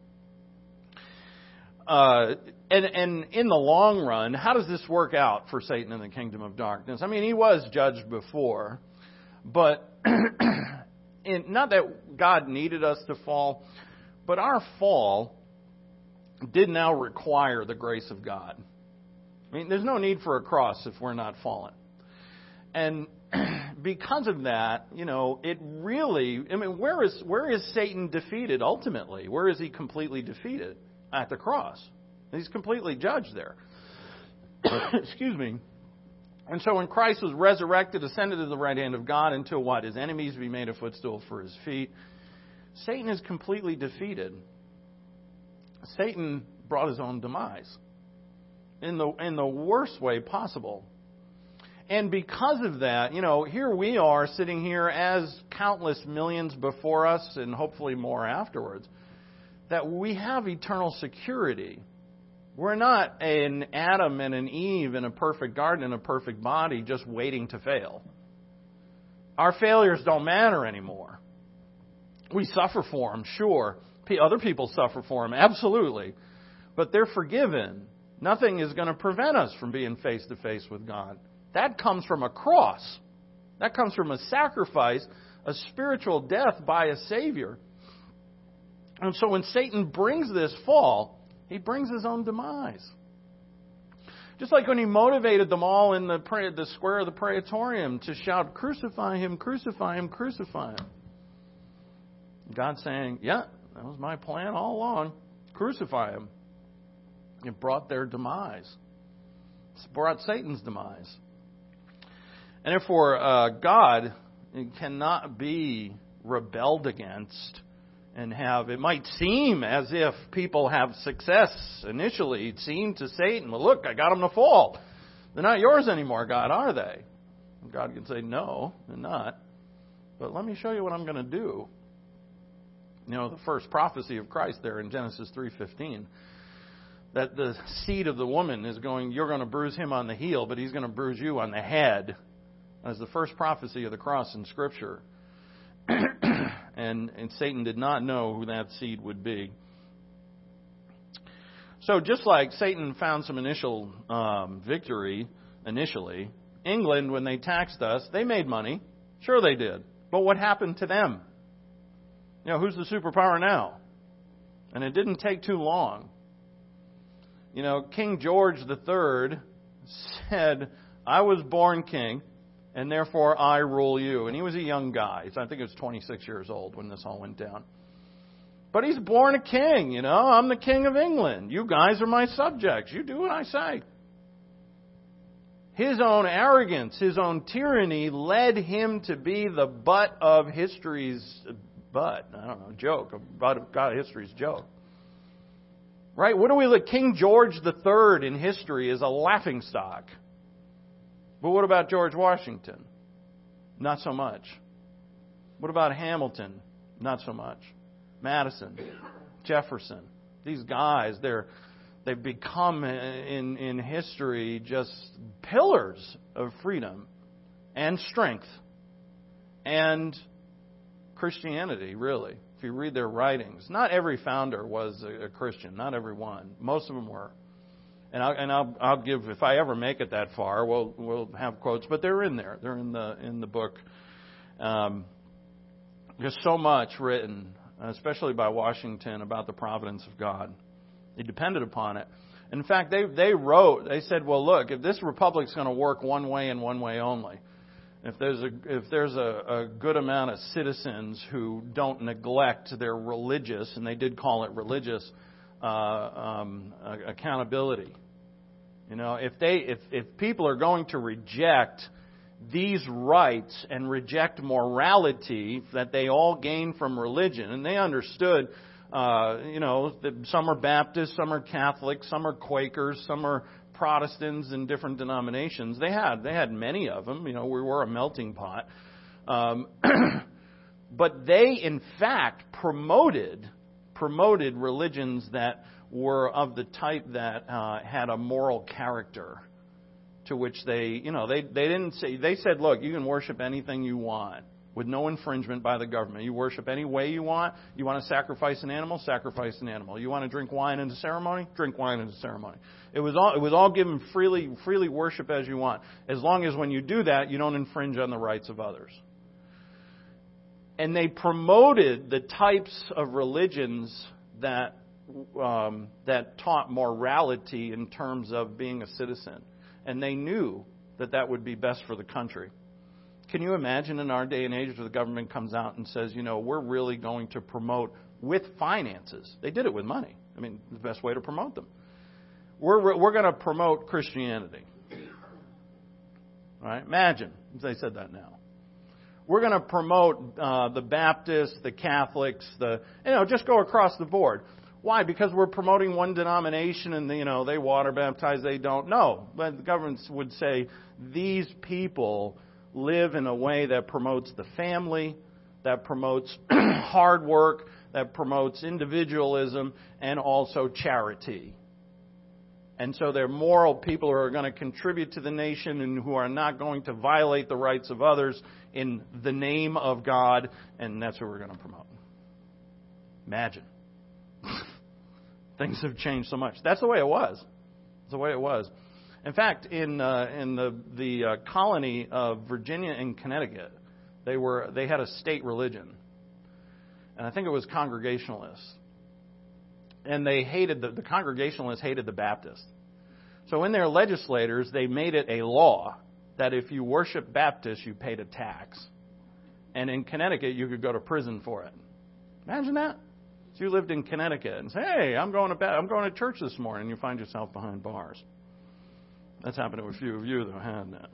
Uh, and, and in the long run, how does this work out for Satan in the kingdom of darkness? I mean, he was judged before, but in, not that God needed us to fall, but our fall did now require the grace of God. I mean, there's no need for a cross if we're not fallen. And because of that, you know, it really, I mean, where is where is Satan defeated ultimately? Where is he completely defeated? At the cross. He's completely judged there. Excuse me. And so when Christ was resurrected, ascended to the right hand of God until what? His enemies be made a footstool for His feet. Satan is completely defeated. Satan brought his own demise in the in the worst way possible. And because of that, you know, here we are sitting here as countless millions before us and hopefully more afterwards, that we have eternal security. We're not an Adam and an Eve in a perfect garden in a perfect body just waiting to fail. Our failures don't matter anymore. We suffer for them, sure. Other people suffer for them, absolutely. But they're forgiven. Nothing is going to prevent us from being face to face with God. That comes from a cross. That comes from a sacrifice, a spiritual death by a Savior. And so when Satan brings this fall, he brings his own demise. Just like when he motivated them all in the, the square of the Praetorium to shout, "Crucify Him, crucify Him, crucify Him." God saying, yeah, that was my plan all along. Crucify Him. It brought their demise. It brought Satan's demise. And therefore, uh, God cannot be rebelled against and have, it might seem as if people have success initially. It seemed to Satan, well, look, I got them to fall. They're not yours anymore, God, are they? And God can say, no, they're not. But let me show you what I'm going to do. You know, the first prophecy of Christ there in Genesis three fifteen, that the seed of the woman is going, you're going to bruise him on the heel, but he's going to bruise you on the head. As the first prophecy of the cross in Scripture. and, and Satan did not know who that seed would be. So just like Satan found some initial um, victory initially, England, when they taxed us, they made money. Sure they did. But what happened to them? You know, who's the superpower now? And it didn't take too long. You know, King George the Third said, I was born king, and therefore I rule you. And he was a young guy. I think he was twenty-six years old when this all went down. But he's born a king, you know. I'm the king of England. You guys are my subjects. You do what I say. His own arrogance, his own tyranny led him to be the butt of history's butt. I don't know, joke. Butt of God, history's joke. Right? What do we look? King George the Third in history is a laughingstock. But what about George Washington? Not so much. What about Hamilton? Not so much. Madison, Jefferson. These guys, they're they've become in in history just pillars of freedom and strength and Christianity, really. If you read their writings, not every founder was a, a Christian. Not every one. Most of them were. And I'll, and I'll, I'll give, if I ever make it that far, we'll we'll have quotes, but they're in there. They're in the in the book. Um, there's so much written, especially by Washington, about the providence of God. He depended upon it. In fact, they they wrote, they said, well, look, if this republic's going to work one way and one way only, if there's a if there's a, a good amount of citizens who don't neglect their religious, and they did call it religious, uh, um, accountability. You know, if they if if people are going to reject these rights and reject morality that they all gain from religion, and they understood. Uh, you know, some are Baptists, some are Catholics, some are Quakers, some are Protestants in different denominations. They had they had many of them. You know, we were a melting pot. Um, but they, in fact, promoted promoted religions that were of the type that uh, had a moral character, to which they, you know, they they didn't say. They said, look, you can worship anything you want, with no infringement by the government. You worship any way you want. You want to sacrifice an animal? Sacrifice an animal. You want to drink wine in a ceremony? Drink wine in a ceremony. It was all it was all given freely, freely worship as you want, as long as when you do that, you don't infringe on the rights of others. And they promoted the types of religions that um, that taught morality in terms of being a citizen. And they knew that that would be best for the country. Can you imagine in our day and age where the government comes out and says, you know, we're really going to promote with finances. They did it with money. I mean, the best way to promote them. We're we're going to promote Christianity. Right? Imagine if they said that now. We're going to promote uh, the Baptists, the Catholics, the you know, just go across the board. Why? Because we're promoting one denomination and, you know, they water baptize, they don't. No. But the government would say these people live in a way that promotes the family, that promotes hard work, that promotes individualism, and also charity. And so they're moral people who are going to contribute to the nation and who are not going to violate the rights of others in the name of God, and that's what we're going to promote. Imagine. Things have changed so much. That's the way it was. That's the way it was. In fact, in uh, in the the uh, colony of Virginia and Connecticut, they were they had a state religion, and I think it was Congregationalists. And they hated the, the Congregationalists hated the Baptists. So in their legislators, they made it a law that if you worship Baptists, you paid a tax, and in Connecticut, you could go to prison for it. Imagine that. So you lived in Connecticut and say, "Hey, I'm going to I'm going to church this morning," and you find yourself behind bars. That's happened to a few of you, though, hasn't it?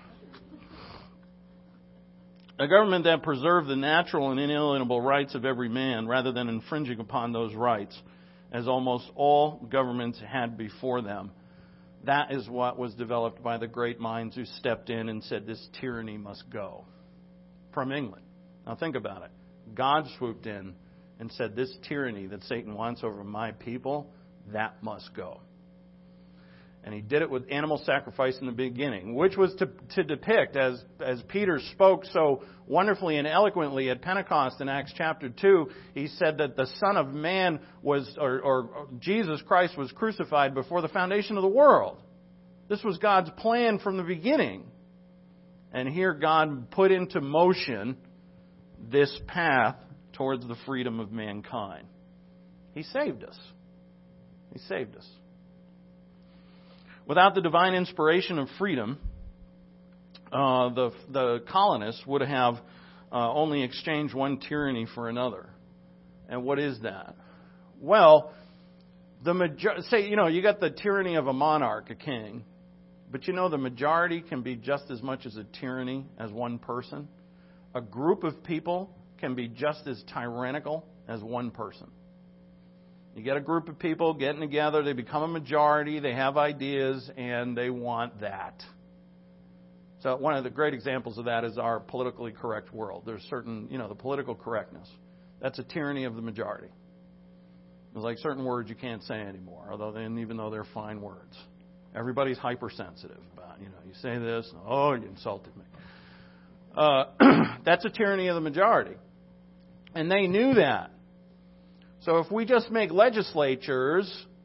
A government that preserved the natural and inalienable rights of every man rather than infringing upon those rights, as almost all governments had before them. That is what was developed by the great minds who stepped in and said this tyranny must go from England. Now think about it. God swooped in and said this tyranny that Satan wants over my people, that must go. And he did it with animal sacrifice in the beginning, which was to, to depict, as, as Peter spoke so wonderfully and eloquently at Pentecost in Acts chapter two, he said that the Son of Man was, or, or Jesus Christ was crucified before the foundation of the world. This was God's plan from the beginning. And here God put into motion this path towards the freedom of mankind. He saved us. He saved us. Without the divine inspiration of freedom, uh, the the colonists would have uh, only exchanged one tyranny for another. And what is that? Well, the major- say you know you got the tyranny of a monarch, a king, but you know the majority can be just as much as a tyranny as one person. A group of people can be just as tyrannical as one person. You get a group of people getting together, they become a majority, they have ideas, and they want that. So one of the great examples of that is our politically correct world. There's certain, you know, the political correctness. That's a tyranny of the majority. There's like certain words you can't say anymore, although then even though they're fine words. Everybody's hypersensitive about, you know, you say this, oh, you insulted me. Uh, that's a tyranny of the majority. And they knew that. So if we just make legislatures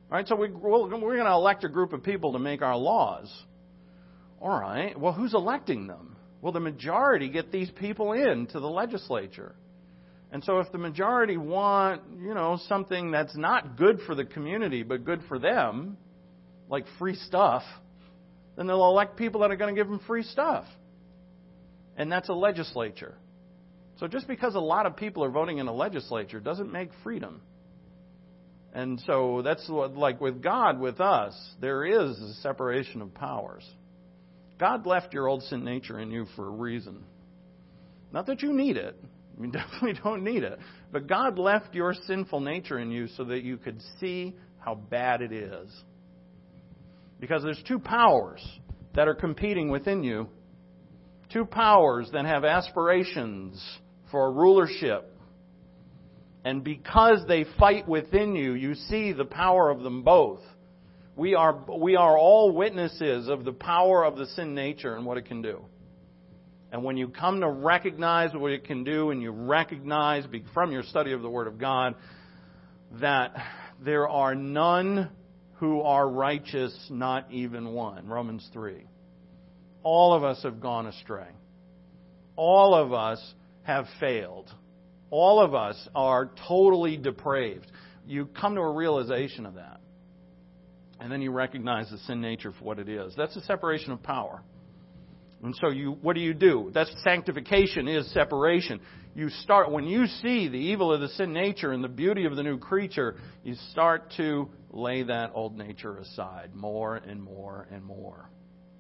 All right, so we, we're going to elect a group of people to make our laws. All right, well, who's electing them? Well, the majority get these people into the legislature. And so if the majority want, you know, something that's not good for the community but good for them, like free stuff, then they'll elect people that are going to give them free stuff. And that's a legislature. So just because a lot of people are voting in a legislature doesn't make freedom. And so that's what, like with God, with us, there is a separation of powers. God left your old sin nature in you for a reason. Not that you need it. You definitely don't need it. But God left your sinful nature in you so that you could see how bad it is. Because there's two powers that are competing within you. Two powers that have aspirations for rulership. And because they fight within you, you see the power of them both. We are, we are all witnesses of the power of the sin nature and what it can do. And when you come to recognize what it can do, and you recognize from your study of the Word of God that there are none who are righteous, not even one. Romans three. All of us have gone astray. All of us have failed. All of us are totally depraved. You come to a realization of that. And then you recognize the sin nature for what it is. That's a separation of power. And so you, what do you do? That's sanctification is separation. You start, when you see the evil of the sin nature and the beauty of the new creature, you start to lay that old nature aside more and more and more.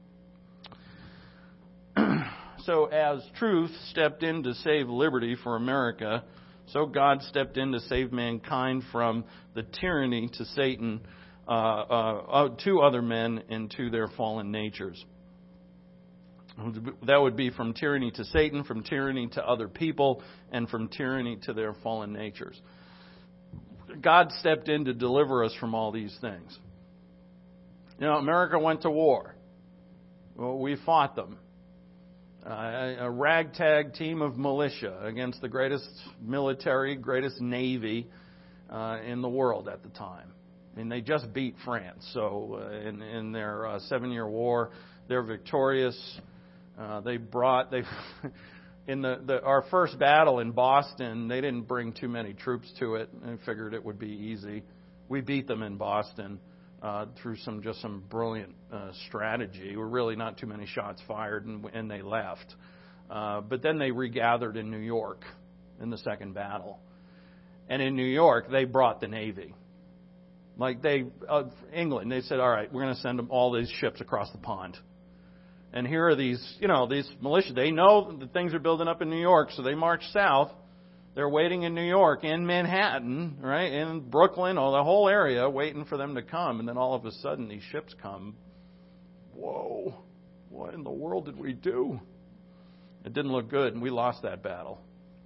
So as truth stepped in to save liberty for America, so God stepped in to save mankind from the tyranny to Satan, uh, uh, to other men and to their fallen natures. That would be from tyranny to Satan, from tyranny to other people, and from tyranny to their fallen natures. God stepped in to deliver us from all these things. You know, America went to war. Well, we fought them. Uh, a ragtag team of militia against the greatest military, greatest navy uh, in the world at the time. I mean, they just beat France. So uh, in, in their uh, seven-year war, they're victorious. Uh, they brought they in the, the our first battle in Boston. They didn't bring too many troops to it. They figured it would be easy. We beat them in Boston uh, through some just some brilliant uh, strategy. Were really not too many shots fired, and, and they left. Uh, but then they regathered in New York in the second battle, and in New York they brought the Navy. Like they uh, England, they said, "All right, we're going to send them all these ships across the pond." And here are these, you know, these militia. They know that things are building up in New York, so they march south. They're waiting in New York, in Manhattan, right, in Brooklyn, or the whole area, waiting for them to come. And then all of a sudden, these ships come. Whoa, what in the world did we do? It didn't look good, and we lost that battle.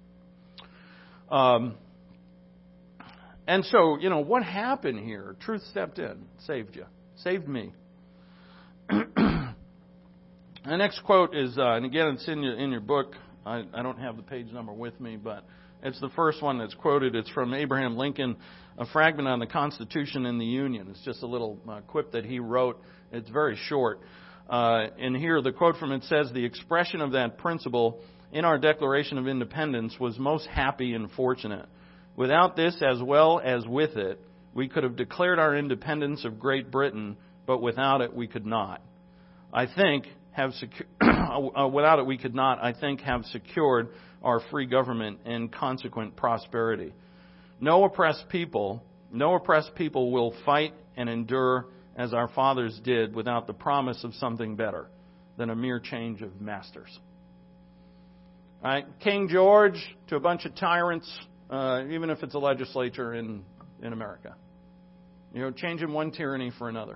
Um, and so, you know, what happened here? Truth stepped in, saved you, saved me. The next quote is, uh, and again, it's in your, in your book. I, I don't have the page number with me, but it's the first one that's quoted. It's from Abraham Lincoln, a fragment on the Constitution and the Union. It's just a little uh, quip that he wrote. It's very short. Uh, and here, the quote from it says, "The expression of that principle in our Declaration of Independence was most happy and fortunate. Without this, as well as with it, we could have declared our independence of Great Britain, but without it, we could not. I think... Have secu- without it, we could not, I think, have secured our free government and consequent prosperity. No oppressed people, no oppressed people will fight and endure as our fathers did without the promise of something better than a mere change of masters." All right, King George to a bunch of tyrants, uh, even if it's a legislature in in America. You know, changing one tyranny for another.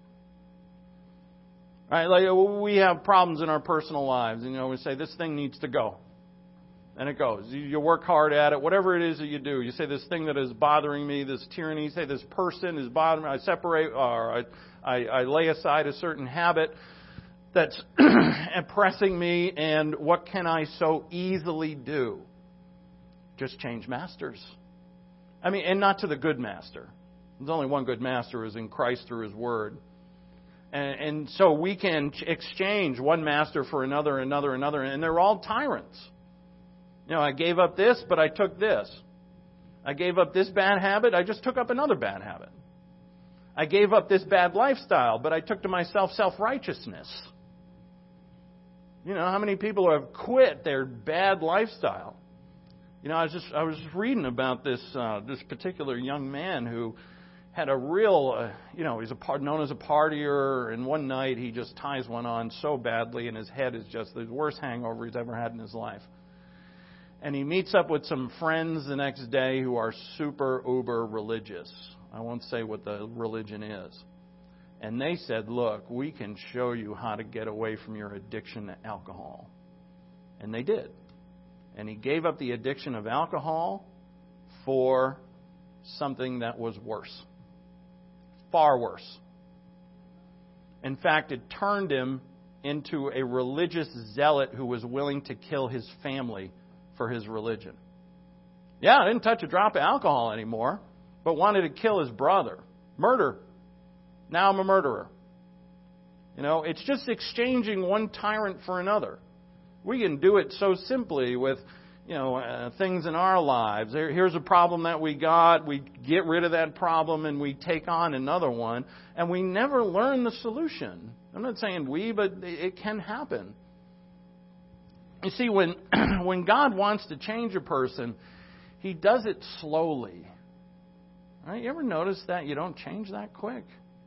Right, like we have problems in our personal lives, and you know we say this thing needs to go, and it goes. You, you work hard at it, whatever it is that you do. You say this thing that is bothering me, this tyranny. You say this person is bothering me. I separate, or I, I, I lay aside a certain habit that's oppressing me, and what can I so easily do? Just change masters. I mean, and not to the good master. There's only one good master, who is in Christ through His Word. And, and so we can exchange one master for another, another, another, and they're all tyrants. You know, I gave up this, but I took this. I gave up this bad habit, I just took up another bad habit. I gave up this bad lifestyle, but I took to myself self-righteousness. You know, how many people have quit their bad lifestyle? You know, I was just I was just reading about this uh, this particular young man who had a real, uh, you know, he's a part, known as a partier, and one night he just ties one on so badly, and his head is just the worst hangover he's ever had in his life. And he meets up with some friends the next day who are super uber religious. I won't say what the religion is. And they said, look, we can show you how to get away from your addiction to alcohol. And they did. And he gave up the addiction of alcohol for something that was worse. Far worse. In fact, it turned him into a religious zealot who was willing to kill his family for his religion. Yeah, I didn't touch a drop of alcohol anymore, but wanted to kill his brother. Murder. Now I'm a murderer. You know, it's just exchanging one tyrant for another. We can do it so simply with, you know, uh, things in our lives. There, here's a problem that we got. We get rid of that problem and we take on another one. And we never learn the solution. I'm not saying we, but it can happen. You see, when when God wants to change a person, He does it slowly. Right? You ever notice that you don't change that quick?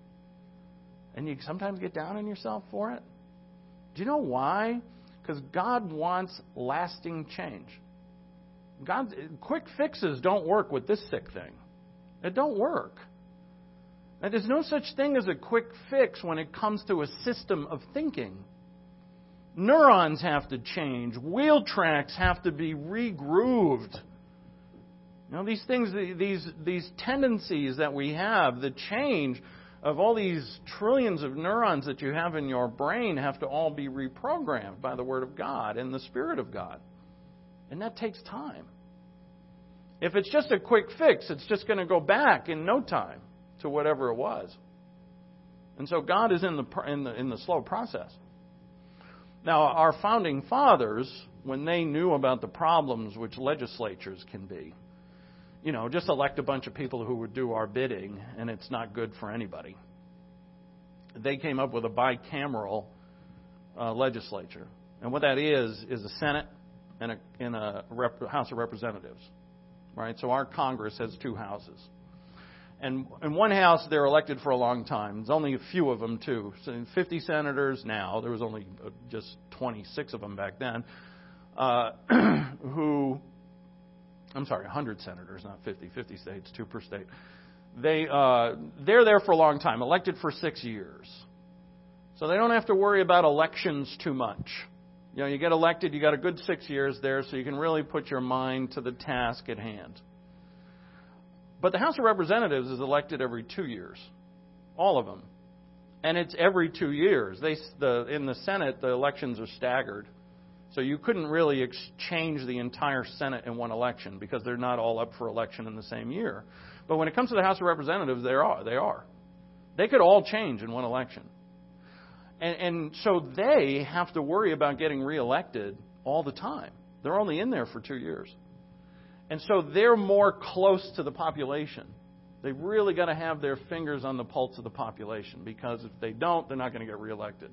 And you sometimes get down on yourself for it? Do you know why? Because God wants lasting change. God, quick fixes don't work with this sick thing. It don't work. Now, there's no such thing as a quick fix when it comes to a system of thinking. Neurons have to change. Wheel tracks have to be regrooved. You know, these things, these these tendencies that we have, the change of all these trillions of neurons that you have in your brain have to all be reprogrammed by the Word of God and the Spirit of God. And that takes time. If it's just a quick fix, it's just going to go back in no time to whatever it was. And so God is in the in the in the slow process. Now, our founding fathers, when they knew about the problems which legislatures can be, you know, just elect a bunch of people who would do our bidding, and it's not good for anybody. They came up with a bicameral uh, legislature. And what that is, is a Senate and a, and a rep, House of Representatives. Right? So our Congress has two houses. And in one house, they're elected for a long time. There's only a few of them, too. So fifty senators now. There was only just twenty-six of them back then. Uh, who, I'm sorry, one hundred senators, not fifty. fifty states, two per state. They, uh, they're there for a long time, elected for six years. So they don't have to worry about elections too much. You know, you get elected, you got a good six years there, so you can really put your mind to the task at hand. But the House of Representatives is elected every two years, all of them, and it's every two years. They, the, in the Senate, the elections are staggered, so you couldn't really exchange the entire Senate in one election because they're not all up for election in the same year. But when it comes to the House of Representatives, they are. They are. They could all change in one election. And, and so they have to worry about getting reelected all the time. They're only in there for two years. And so they're more close to the population. They've really got to have their fingers on the pulse of the population because if they don't, they're not going to get reelected.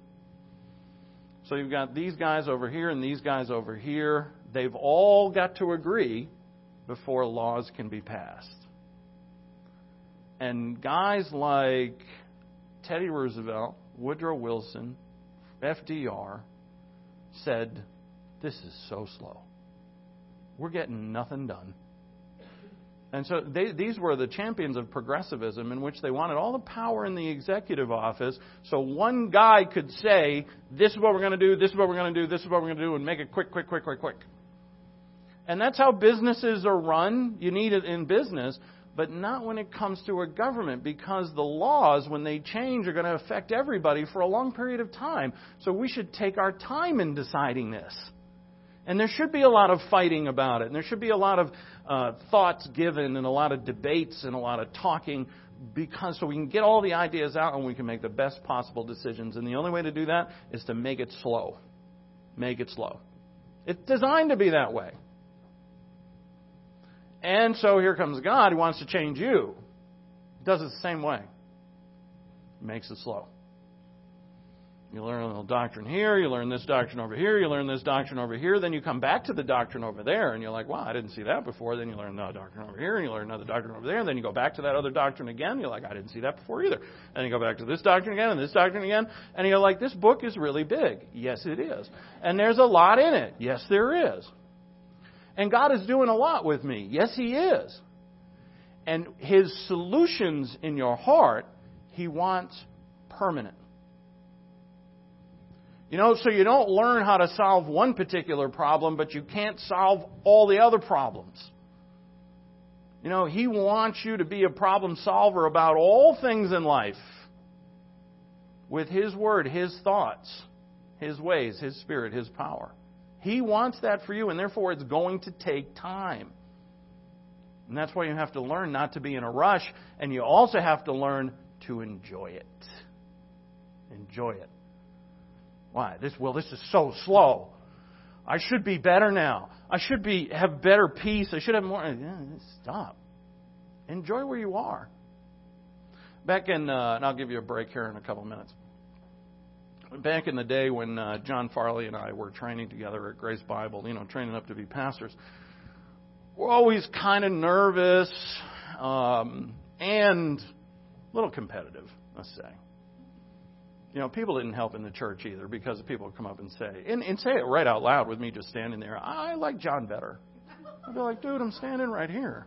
So you've got these guys over here and these guys over here. They've all got to agree before laws can be passed. And guys like Teddy Roosevelt, Woodrow Wilson, F D R said, this is so slow. We're getting nothing done. And so they, these were the champions of progressivism in which they wanted all the power in the executive office so one guy could say, this is what we're going to do, this is what we're going to do, this is what we're going to do, and make it quick, quick, quick, quick, quick. And that's how businesses are run. You need it in business, but not when it comes to a government because the laws, when they change, are going to affect everybody for a long period of time. So we should take our time in deciding this. And there should be a lot of fighting about it. And there should be a lot of uh, thoughts given and a lot of debates and a lot of talking because so we can get all the ideas out and we can make the best possible decisions. And the only way to do that is to make it slow. Make it slow. It's designed to be that way. And so here comes God who wants to change you. He does it the same way. He makes it slow. You learn a little doctrine here, you learn this doctrine over here, you learn this doctrine over here, then you come back to the doctrine over there, and you're like, wow, I didn't see that before. Then you learn another doctrine over here, and you learn another doctrine over there, and then you go back to that other doctrine again, you're like, I didn't see that before either. And you go back to this doctrine again, and this doctrine again, and you're like, this book is really big. Yes, it is. And there's a lot in it. Yes, there is. And God is doing a lot with me. Yes, He is. And His solutions in your heart, He wants permanent. You know, so you don't learn how to solve one particular problem, but you can't solve all the other problems. You know, He wants you to be a problem solver about all things in life with His Word, His thoughts, His ways, His Spirit, His power. He wants that for you, and therefore it's going to take time. And that's why you have to learn not to be in a rush, and you also have to learn to enjoy it. Enjoy it. Why? This well, this is so slow. I should be better now. I should be have better peace. I should have more. Yeah, stop. Enjoy where you are. Back in, uh, and I'll give you a break here in a couple minutes. Back in the day when uh, John Farley and I were training together at Grace Bible, you know, training up to be pastors, we're always kind of nervous um, and a little competitive, let's say. You know, people didn't help in the church either because people would come up and say, and, and say it right out loud with me just standing there, I like John better. I'd be like, dude, I'm standing right here.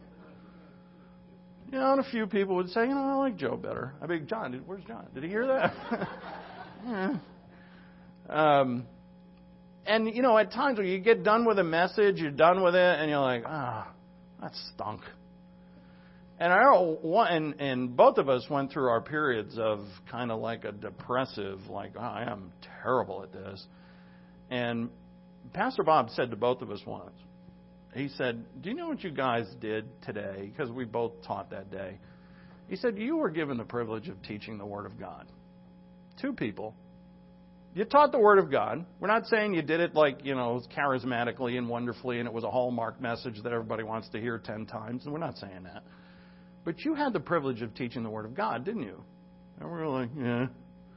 You know, and a few people would say, you know, I like Joe better. I'd be like, John, did, where's John? Did he hear that? yeah. Um, and, you know, at times when you get done with a message, you're done with it, and you're like, ah, oh, that stunk. And I and and both of us went through our periods of kind of like a depressive, like, oh, I am terrible at this. And Pastor Bob said to both of us once, he said, do you know what you guys did today? Because we both taught that day. He said, you were given the privilege of teaching the Word of God. Two people. You taught the Word of God. We're not saying you did it like, you know, charismatically and wonderfully and it was a hallmark message that everybody wants to hear ten times. And we're not saying that. But you had the privilege of teaching the Word of God, didn't you? And we were like, yeah.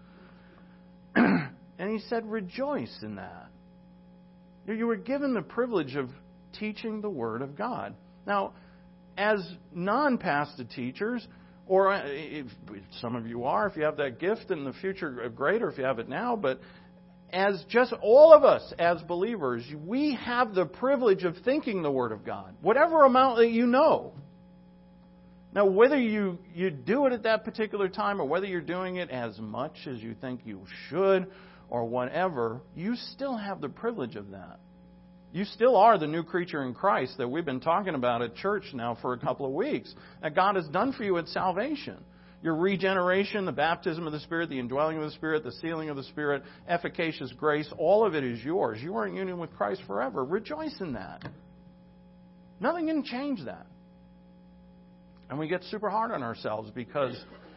And he said, rejoice in that. You were given the privilege of teaching the Word of God. Now, as non-pastor teachers, or if some of you are, if you have that gift in the future, great, or if you have it now, but as just all of us as believers, we have the privilege of thinking the Word of God, whatever amount that you know. Now, whether you, you do it at that particular time or whether you're doing it as much as you think you should or whatever, you still have the privilege of that. You still are the new creature in Christ that we've been talking about at church now for a couple of weeks, that God has done for you at salvation. Your regeneration, the baptism of the Spirit, the indwelling of the Spirit, the sealing of the Spirit, efficacious grace, all of it is yours. You are in union with Christ forever. Rejoice in that. Nothing can change that. And we get super hard on ourselves because,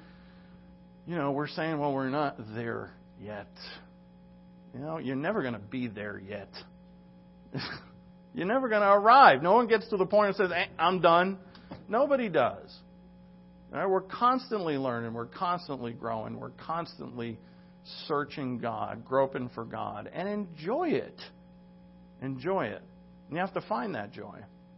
you know, we're saying, well, we're not there yet. You know, you're never going to be there yet. You're never going to arrive. No one gets to the point and says, hey, I'm done. Nobody does. All right, we're constantly learning. We're constantly growing. We're constantly searching God, groping for God, and enjoy it. Enjoy it. And you have to find that joy.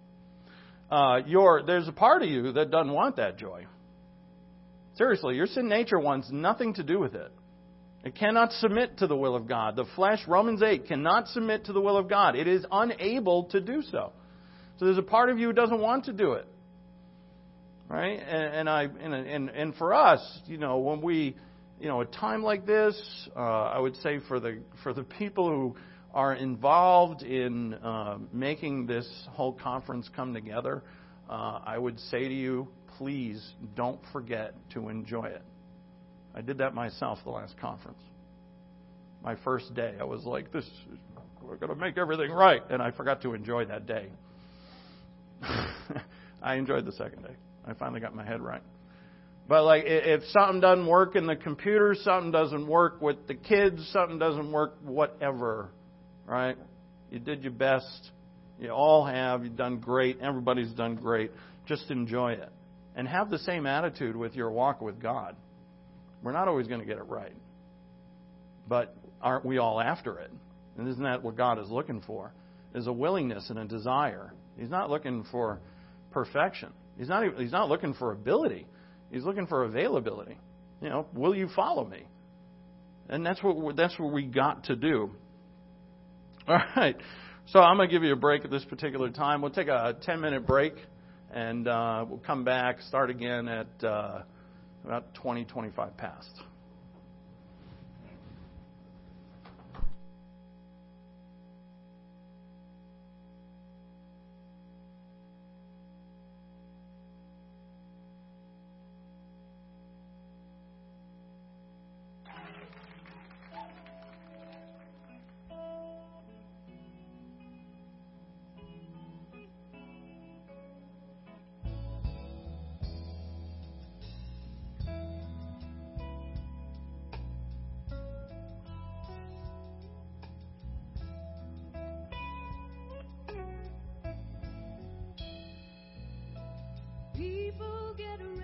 Uh, your, there's a part of you that doesn't want that joy. Seriously, your sin nature wants nothing to do with it. It cannot submit to the will of God. The flesh, Romans eight, cannot submit to the will of God. It is unable to do so. So there's a part of you who doesn't want to do it. Right? And, and I and, and and for us, you know, when we, you know, a time like this, uh, I would say for the for the people who are involved in uh, making this whole conference come together, uh, I would say to you, please don't forget to enjoy it. I did that myself the last conference. My first day, I was like, this is We're going to make everything right. And I forgot to enjoy that day. I enjoyed the second day. I finally got my head right. But like, if something doesn't work in the computer, something doesn't work with the kids, something doesn't work, whatever, right? You did your best. You all have. You've done great. Everybody's done great. Just enjoy it. And have the same attitude with your walk with God. We're not always going to get it right. But aren't we all after it? And isn't that what God is looking for? Is a willingness and a desire. He's not looking for perfection. He's not even, He's not looking for ability. He's looking for availability. You know, will you follow me? And that's what that's what we got to do. All right. So I'm going to give you a break at this particular time. We'll take a ten-minute break, and uh, we'll come back, start again at uh, about twenty, twenty-five past. People get